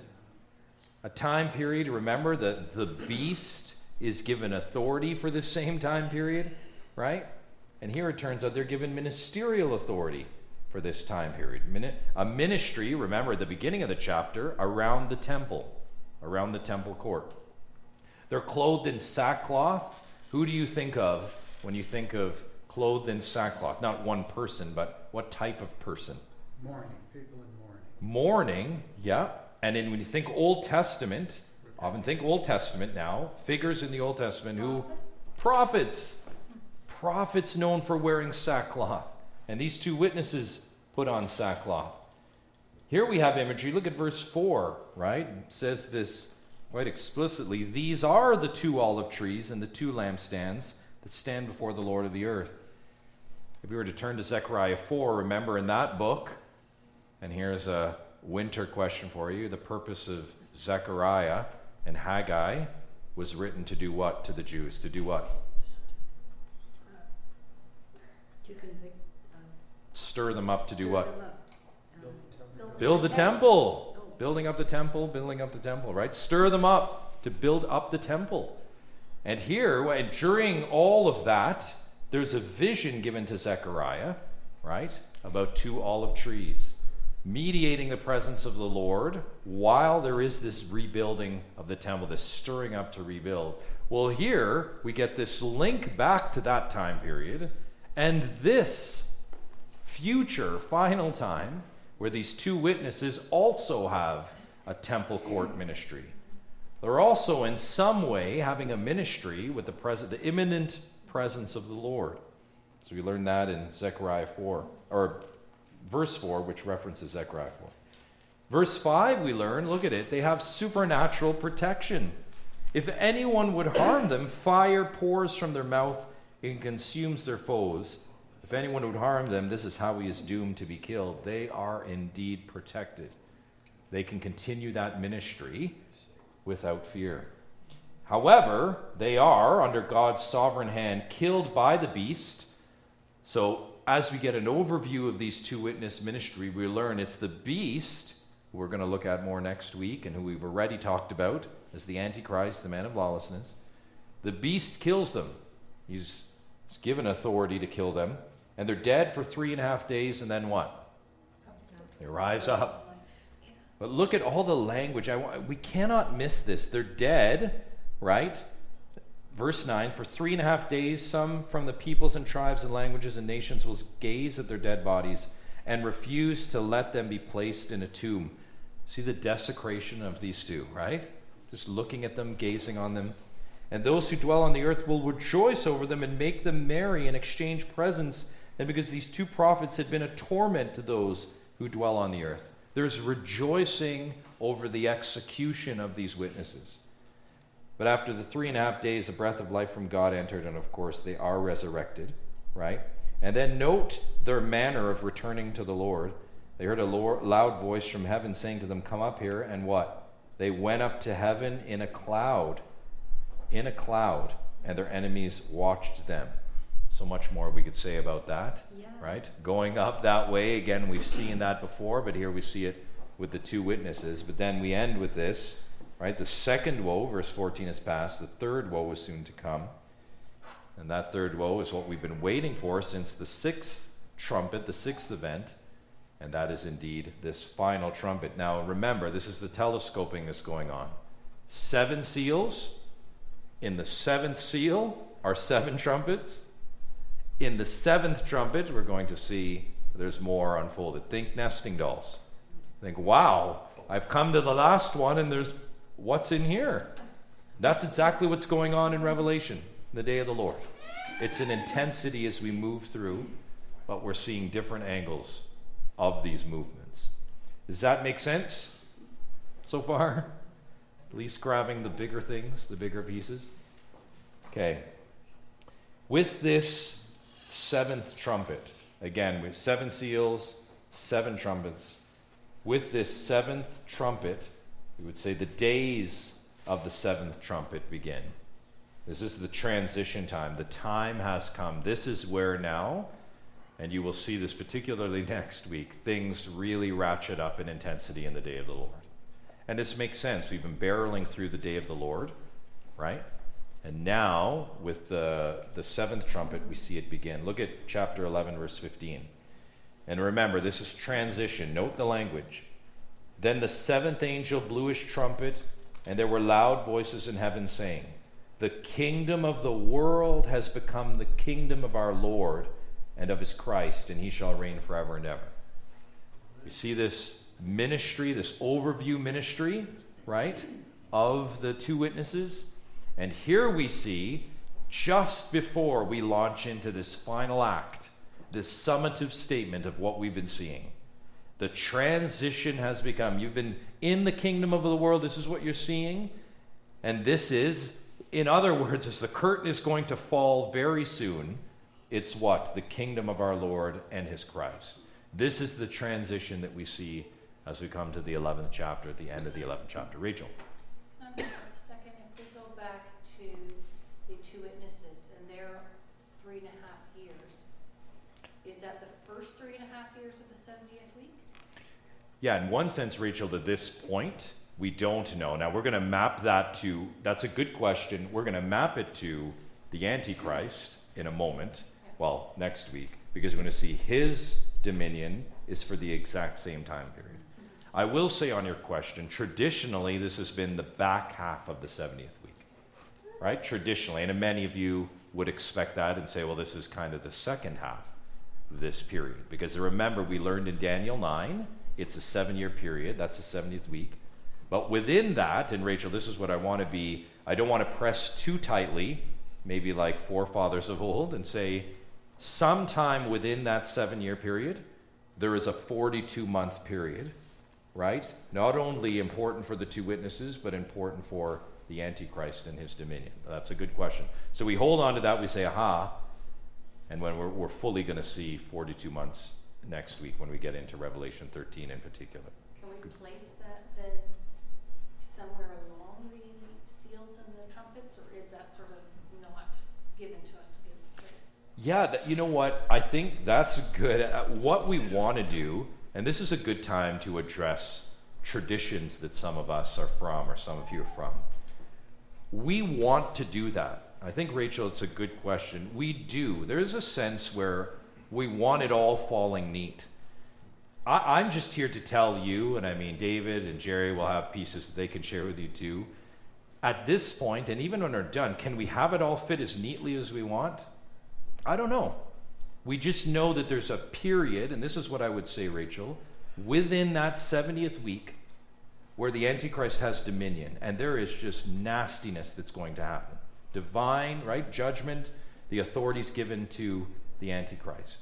A time period, remember that the beast is given authority for the same time period, right? And here it turns out they're given ministerial authority for this time period. A ministry, remember at the beginning of the chapter, around the temple, around the temple court. They're clothed in sackcloth. Who do you think of when you think of clothed in sackcloth? Not one person, but what type of person? Mourning, people in mourning. Mourning, yeah. And then when you think Old Testament, often think Old Testament now, figures in the Old Testament who? Prophets. Prophets known for wearing sackcloth. And these two witnesses put on sackcloth. Here we have imagery. Look at verse four, right? It says this quite explicitly. These are the two olive trees and the two lampstands that stand before the Lord of the earth. If we were to turn to Zechariah four, remember in that book, and here's a winter question for you, the purpose of Zechariah and Haggai was written to do what to the Jews? To do what? To convict, um, Stir them up to do stir what? them up. Um, build Build the the temple. Oh. Building up the temple, building up the temple, right? Stir them up to build up the temple. And here, when- during all of that, there's a vision given to Zechariah, right? About two olive trees, mediating the presence of the Lord while there is this rebuilding of the temple, this stirring up to rebuild. Well, here we get this link back to that time period and this future final time where these two witnesses also have a temple court ministry. They're also in some way having a ministry with the present, the imminent presence of the Lord. So we learn that in Zechariah four, or verse four, which references Zechariah four. Verse five, we learn, look at it, they have supernatural protection. If anyone would harm them, fire pours from their mouth and consumes their foes. If anyone would harm them, this is how he is doomed to be killed. They are indeed protected. They can continue that ministry without fear. However, they are, under God's sovereign hand, killed by the beast. So as we get an overview of these two witness ministry, we learn it's the beast, who we're going to look at more next week and who we've already talked about as the Antichrist, the man of lawlessness. The beast kills them. He's, he's given authority to kill them. And they're dead for three and a half days, and then what? They rise up. But look at all the language. I want, we cannot miss this. They're dead, right? Verse nine, for three and a half days, some from the peoples and tribes and languages and nations will gaze at their dead bodies and refuse to let them be placed in a tomb. See the desecration of these two, right? Just looking at them, gazing on them. And those who dwell on the earth will rejoice over them and make them merry and exchange presents. And because these two prophets had been a torment to those who dwell on the earth. There's rejoicing over the execution of these witnesses. But after the three and a half days, a breath of life from God entered, and of course they are resurrected, right? And then note their manner of returning to the Lord. They heard a loud voice from heaven saying to them, come up here, and what? They went up to heaven in a cloud, in a cloud, and their enemies watched them. So much more we could say about that, Yeah. right? Going up that way, again, we've seen that before, but here we see it with the two witnesses. But then we end with this, right? The second woe, verse fourteen, is past. The third woe is soon to come. And that third woe is what we've been waiting for since the sixth trumpet, the sixth event. And that is indeed this final trumpet. Now remember, this is the telescoping that's going on. Seven seals. In the seventh seal are seven trumpets. In the seventh trumpet, we're going to see there's more unfolded. Think nesting dolls. Think, wow, I've come to the last one and there's what's in here. That's exactly what's going on in Revelation, the day of the Lord. It's an intensity as we move through, but we're seeing different angles of these movements. Does that make sense so far? At least grabbing the bigger things, the bigger pieces. Okay. With this seventh trumpet, again, with seven seals, seven trumpets. With this seventh trumpet, we would say the days of the seventh trumpet begin. This is the transition time. The time has come. This is where now, and you will see this particularly next week, things really ratchet up in intensity in the day of the Lord. And this makes sense. We've been barreling through the day of the Lord, right? And now, with the, the seventh trumpet, we see it begin. Look at chapter eleven, verse fifteen. And remember, this is transition. Note the language. Then the seventh angel blew his trumpet, and there were loud voices in heaven saying, "The kingdom of the world has become the kingdom of our Lord and of his Christ, and he shall reign forever and ever." You see this ministry, this overview ministry, right, of the two witnesses. And here we see, just before we launch into this final act, this summative statement of what we've been seeing. The transition has become, you've been in the kingdom of the world, this is what you're seeing. And this is, in other words, as the curtain is going to fall very soon, it's what? The kingdom of our Lord and his Christ. This is the transition that we see as we come to the eleventh chapter, at the end of the eleventh chapter. Rachel. Um, for a second, if we go back to the two witnesses, and they're three and a half years, is that the first three and a half years of the seventieth week? Yeah, in one sense, Rachel, to this point, we don't know. Now, we're going to map that to, that's a good question. We're going to map it to the Antichrist in a moment, yeah. Well, next week, because we're going to see his dominion is for the exact same time period. Mm-hmm. I will say on your question, traditionally, this has been the back half of the seventieth week, right? Traditionally, and many of you would expect that and say, well, this is kind of the second half of this period. Because remember, we learned in Daniel nine, it's a seven-year period. That's the seventieth week. But within that, and Rachel, this is what I want to be, I don't want to press too tightly, maybe like forefathers of old, and say sometime within that seven-year period, there is a forty-two month period, right? Not only important for the two witnesses, but important for the Antichrist and his dominion. That's a good question. So we hold on to that, we say, aha, and when we're, we're fully going to see forty-two months next week when we get into Revelation thirteen in particular. Can we place that then somewhere along the seals and the trumpets, or is that sort of not given to us to give place? Yeah, that, you know what? I think that's good. Uh, what we want to do, and this is a good time to address traditions that some of us are from, or some of you are from. We want to do that. I think, Rachel, it's a good question. We do. There is a sense where we want it all falling neat. I, I'm just here to tell you, and I mean, David and Jerry will have pieces that they can share with you too. At this point, and even when they're done, can we have it all fit as neatly as we want? I don't know. We just know that there's a period, and this is what I would say, Rachel, within that seventieth week where the Antichrist has dominion, and there is just nastiness that's going to happen. Divine, right, judgment, the authorities given to the Antichrist.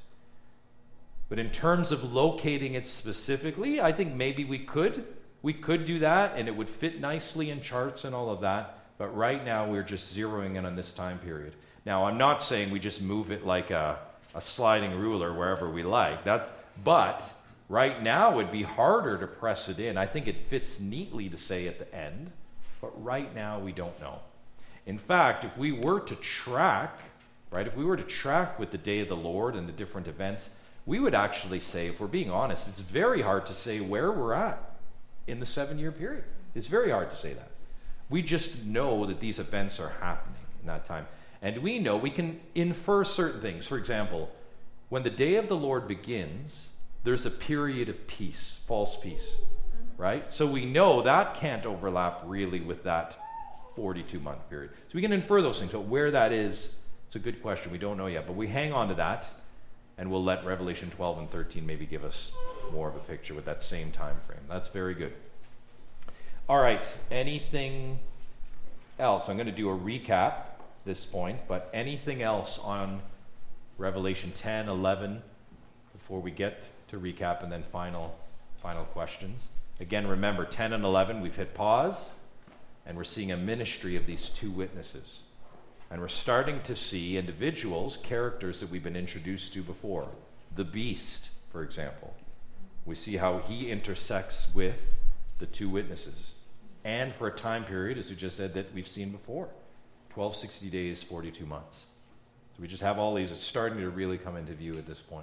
But in terms of locating it specifically, I think maybe we could. We could do that, and it would fit nicely in charts and all of that. But right now, we're just zeroing in on this time period. Now, I'm not saying we just move it like a, a sliding ruler wherever we like. That's, but right now, it would be harder to press it in. I think it fits neatly to say at the end. But right now, we don't know. In fact, if we were to track right? If we were to track with the day of the Lord and the different events, we would actually say, if we're being honest, it's very hard to say where we're at in the seven-year period. It's very hard to say that. We just know that these events are happening in that time. And we know we can infer certain things. For example, when the day of the Lord begins, there's a period of peace, false peace, right? So we know that can't overlap really with that forty-two month period. So we can infer those things, but where that is, it's a good question. We don't know yet, but we hang on to that, and we'll let Revelation twelve and thirteen maybe give us more of a picture with that same time frame. That's very good. All right, anything else? I'm going to do a recap at this point, but anything else on Revelation ten, eleven, before we get to recap and then final, final questions? Again, remember, ten and eleven, we've hit pause, and we're seeing a ministry of these two witnesses. And we're starting to see individuals, characters that we've been introduced to before. The beast, for example. We see how he intersects with the two witnesses. And for a time period, as we just said, that we've seen before. twelve, sixty days, forty-two months. So we just have all these. It's starting to really come into view at this point.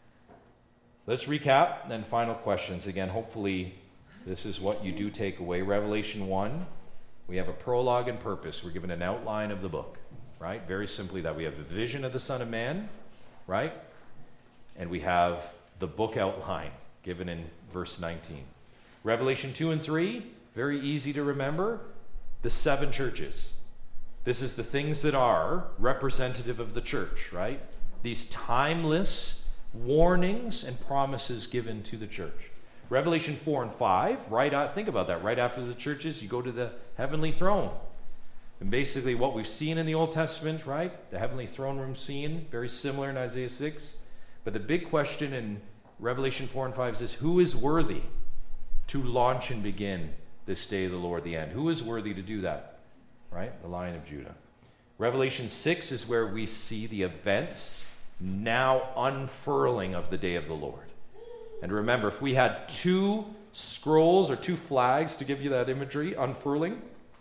Let's recap, and then final questions. Again, hopefully this is what you do take away. Revelation one, we have a prologue and purpose. We're given an outline of the book, right? Very simply that. We have the vision of the Son of Man, right? And we have the book outline given in verse nineteen. Revelation two and three, very easy to remember. The seven churches. This is the things that are representative of the church, right? These timeless warnings and promises given to the church. Revelation four and five, right out, think about that. Right after the churches, you go to the heavenly throne. And basically what we've seen in the Old Testament, right? The heavenly throne room scene, very similar in Isaiah six. But the big question in Revelation four and five is, who is worthy to launch and begin this day of the Lord, the end? Who is worthy to do that? Right? The Lion of Judah. Revelation six is where we see the events now unfurling of the day of the Lord. And remember, if we had two scrolls or two flags to give you that imagery, unfurling,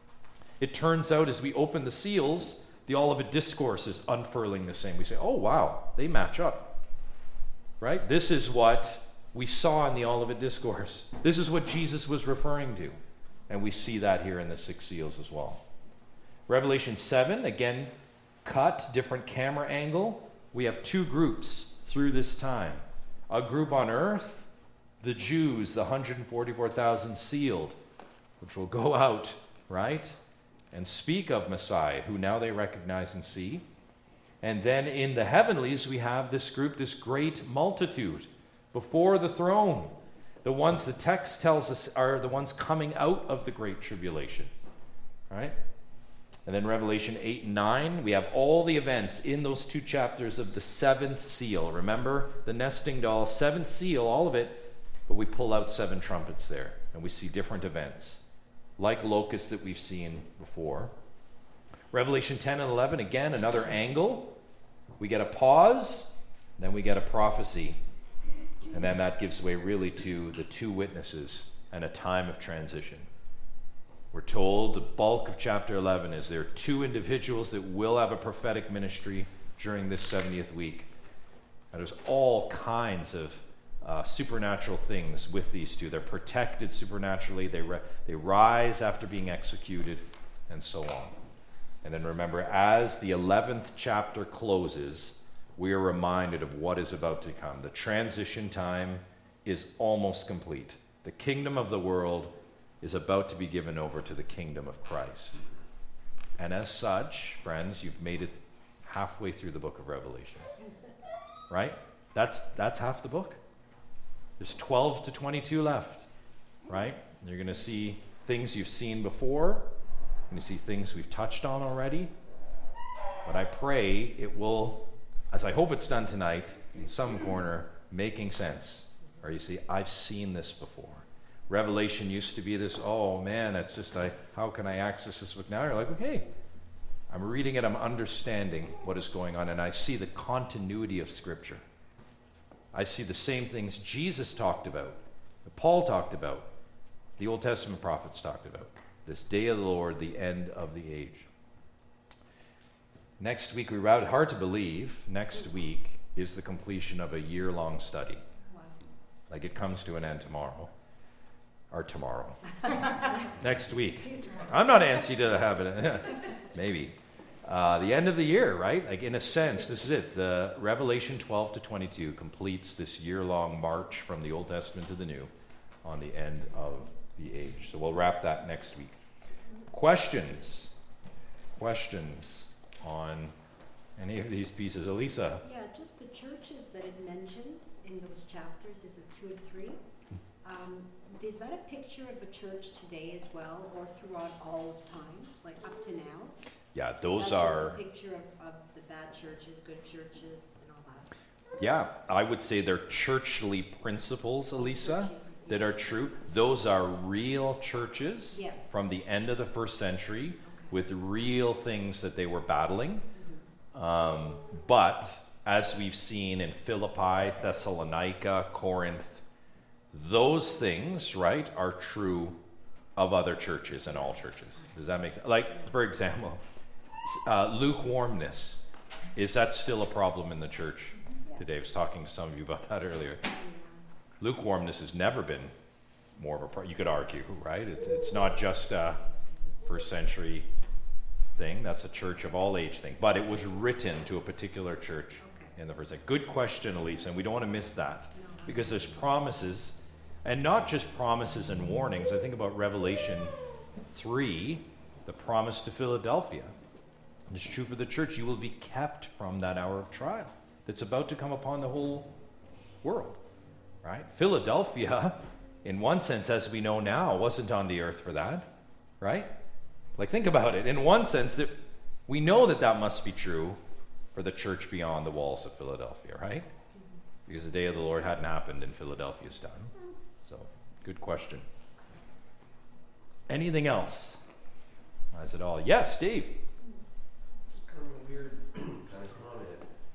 it turns out as we open the seals, the Olivet Discourse is unfurling the same. We say, oh wow, they match up. Right? This is what we saw in the Olivet Discourse. This is what Jesus was referring to. And we see that here in the six seals as well. Revelation seven, again, cut, different camera angle. We have two groups through this time. A group on earth, the Jews, the one hundred forty-four thousand sealed, which will go out, right, and speak of Messiah, who now they recognize and see. And then in the heavenlies, we have this group, this great multitude before the throne. The ones the text tells us are the ones coming out of the great tribulation, right? And then Revelation eight and nine, we have all the events in those two chapters of the seventh seal. Remember the nesting doll, seventh seal, all of it, but we pull out seven trumpets there, and we see different events, like locusts that we've seen before. Revelation ten and eleven, again, another angle. We get a pause, then we get a prophecy, and then that gives way really to the two witnesses and a time of transition. We're told the bulk of chapter eleven is there are two individuals that will have a prophetic ministry during this seventieth week. And there's all kinds of uh, supernatural things with these two. They're protected supernaturally. They, re- they rise after being executed, and so on. And then remember, as the eleventh chapter closes, we are reminded of what is about to come. The transition time is almost complete. The kingdom of the world is about to be given over to the kingdom of Christ. And as such, friends, you've made it halfway through the book of Revelation. Right? That's that's half the book. There's twelve to twenty-two left. Right? You're going to see things you've seen before. You're going to see things we've touched on already. But I pray it will, as I hope it's done tonight, in some corner, making sense. Or you see, I've seen this before. Revelation used to be this, oh man, that's just, I, how can I access this book now? You're like, okay, I'm reading it, I'm understanding what is going on, and I see the continuity of Scripture. I see the same things Jesus talked about, that Paul talked about, the Old Testament prophets talked about. This day of the Lord, the end of the age. Next week, we route, hard to believe, next week is the completion of a year-long study. Wow. Like it comes to an end tomorrow. Or tomorrow. Next week. I'm not antsy to have it. Maybe. Uh, the end of the year, right? Like in a sense, this is it. The Revelation twelve to twenty-two completes this year-long march from the Old Testament to the New on the end of the age. So we'll wrap that next week. Questions? Questions on any of these pieces? Elisa? Yeah, just the churches that it mentions in those chapters, is it two and three? Um, is that a picture of a church today as well, or throughout all of time, like up to now? Yeah, Is those that are... just a picture of, of the bad churches, good churches, and all that? Yeah, I would say they're churchly principles, Elisa, that are true. Those are real churches Yes. from the end of the first century with real things that they were battling. Um, but as we've seen in Philippi, Thessalonica, Corinth, those things, right, are true of other churches and all churches. Does that make sense? Like, for example, uh, lukewarmness. Is that still a problem in the church today? I was talking to some of you about that earlier. Lukewarmness has never been more of a problem. You could argue, right? It's, it's not just a first century thing. That's a church of all age thing. But it was written to a particular church in the first century. Good question, Elisa, and we don't want to miss that. Because there's promises, and not just promises and warnings. I think about Revelation three, the promise to Philadelphia. It's true for the church. You will be kept from that hour of trial that's about to come upon the whole world, right? Philadelphia, in one sense, as we know now, wasn't on the earth for that, right? Like, think about it. In one sense, that we know that that must be true for the church beyond the walls of Philadelphia, right? Because the day of the Lord hadn't happened in Philadelphia's time. So, good question. Anything else? Is it all? Yes, Dave. Just kind of a weird kind of comment.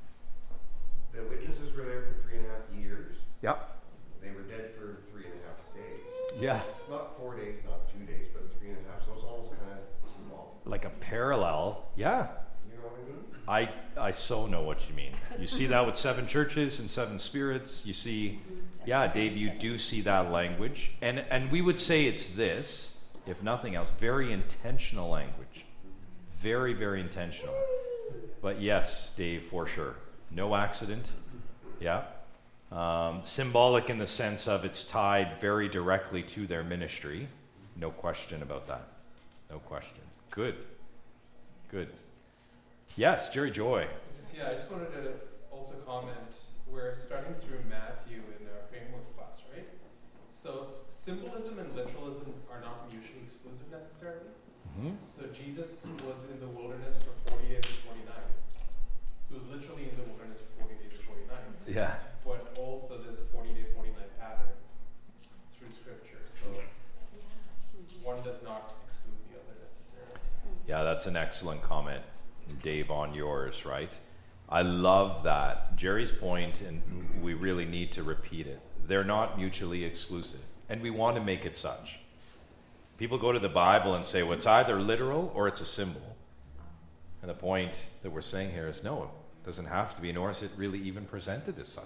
The witnesses were there for three and a half years. Yep. They were dead for three and a half days. Yeah. Not four days, not two days, but three and a half. So it's almost kind of small. Like a parallel. Yeah. You know what I mean? I I so know what you mean. You see that with seven churches and seven spirits. You see, yeah, Dave, you do see that language. And and we would say it's this, if nothing else, very intentional language. Very, very intentional. But yes, Dave, for sure. No accident. Yeah. Um, symbolic in the sense of it's tied very directly to their ministry. No question about that. No question. Good. Good. Yes, Jerry Joy. Just, yeah, I just wanted to also comment. We're starting through Matthew in our frameworks class, right? So s- symbolism and literalism are not mutually exclusive necessarily. Mm-hmm. So Jesus was in the wilderness for forty days and forty nights. He was literally in the wilderness for forty days and forty nights. Yeah. But also there's a forty day, forty night pattern through scripture. So one does not exclude the other necessarily. Yeah, that's an excellent comment, Dave, on yours, right? I love that. Jerry's point, and we really need to repeat it. They're not mutually exclusive, and we want to make it such. People go to the Bible and say, well, it's either literal or it's a symbol. And the point that we're saying here is, no, it doesn't have to be, nor is it really even presented as such.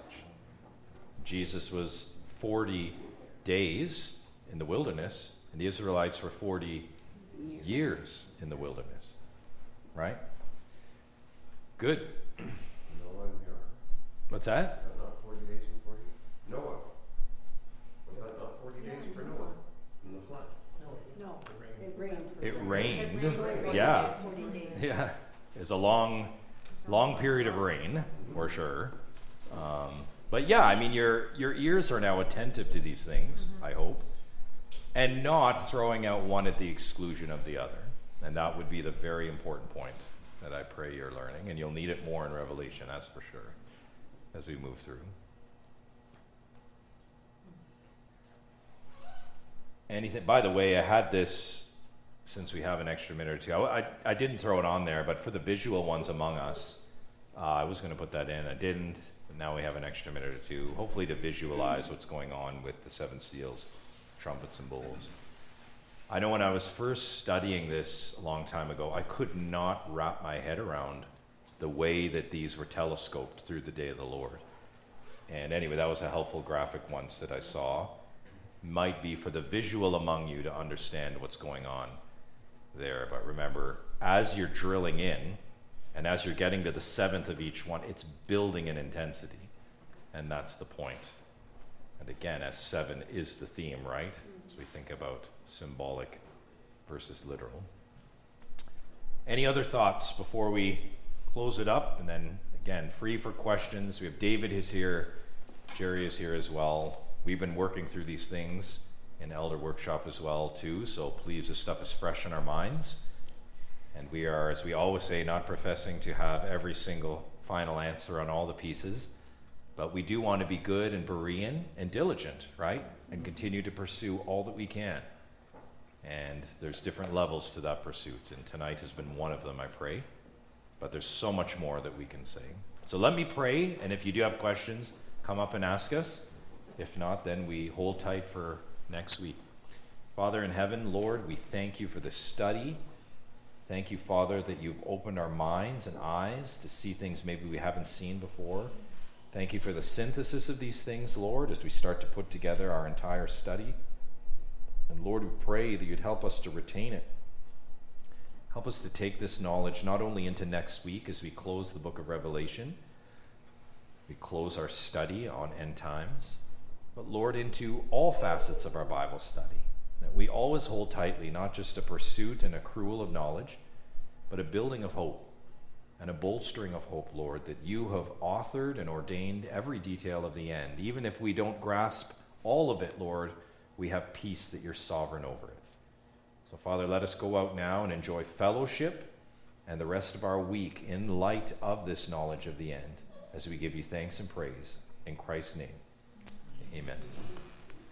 Jesus was forty days in the wilderness, and the Israelites were forty years, years in the wilderness. Right? Good. Noah and we are. What's that? Is that not forty days and forty? Noah. Was that not forty days for Noah in the flood? No, it rained. for It some- rained. It rained. Yeah. forty days. Yeah. It's a long, long period of rain, for sure. Um, but yeah, I mean, your your ears are now attentive to these things, Mm-hmm. I hope, and not throwing out one at the exclusion of the other. And that would be the very important point that I pray you're learning, and you'll need it more in Revelation, that's for sure, as we move through. Anything? By the way, I had this, since we have an extra minute or two. I, I, I didn't throw it on there, but for the visual ones among us, uh, I was going to put that in. I didn't. But now we have an extra minute or two, hopefully to visualize what's going on with the seven seals, trumpets, and bowls. I know when I was first studying this a long time ago, I could not wrap my head around the way that these were telescoped through the day of the Lord. And anyway, that was a helpful graphic once that I saw. Might be for the visual among you to understand what's going on there. But remember, as you're drilling in, and as you're getting to the seventh of each one, it's building in intensity. And that's the point. And again, as seven is the theme, right? As we think about symbolic versus literal. Any other thoughts before we close it up? And then, again, free for questions. We have David is here. Jerry is here as well. We've been working through these things in Elder Workshop as well, too. So please, this stuff is fresh in our minds. And we are, as we always say, not professing to have every single final answer on all the pieces. But we do want to be good and Berean and diligent, right? And continue to pursue all that we can. And there's different levels to that pursuit. And tonight has been one of them, I pray. But there's so much more that we can say. So let me pray. And if you do have questions, come up and ask us. If not, then we hold tight for next week. Father in heaven, Lord, we thank you for this study. Thank you, Father, that you've opened our minds and eyes to see things maybe we haven't seen before. Thank you for the synthesis of these things, Lord, as we start to put together our entire study. And Lord, we pray that you'd help us to retain it. Help us to take this knowledge not only into next week as we close the book of Revelation, we close our study on end times, but Lord, into all facets of our Bible study, that we always hold tightly not just a pursuit and accrual of knowledge, but a building of hope and a bolstering of hope, Lord, that you have authored and ordained every detail of the end. Even if we don't grasp all of it, Lord, we have peace that you're sovereign over it. So, Father, let us go out now and enjoy fellowship and the rest of our week in light of this knowledge of the end, as we give you thanks and praise. In Christ's name, amen.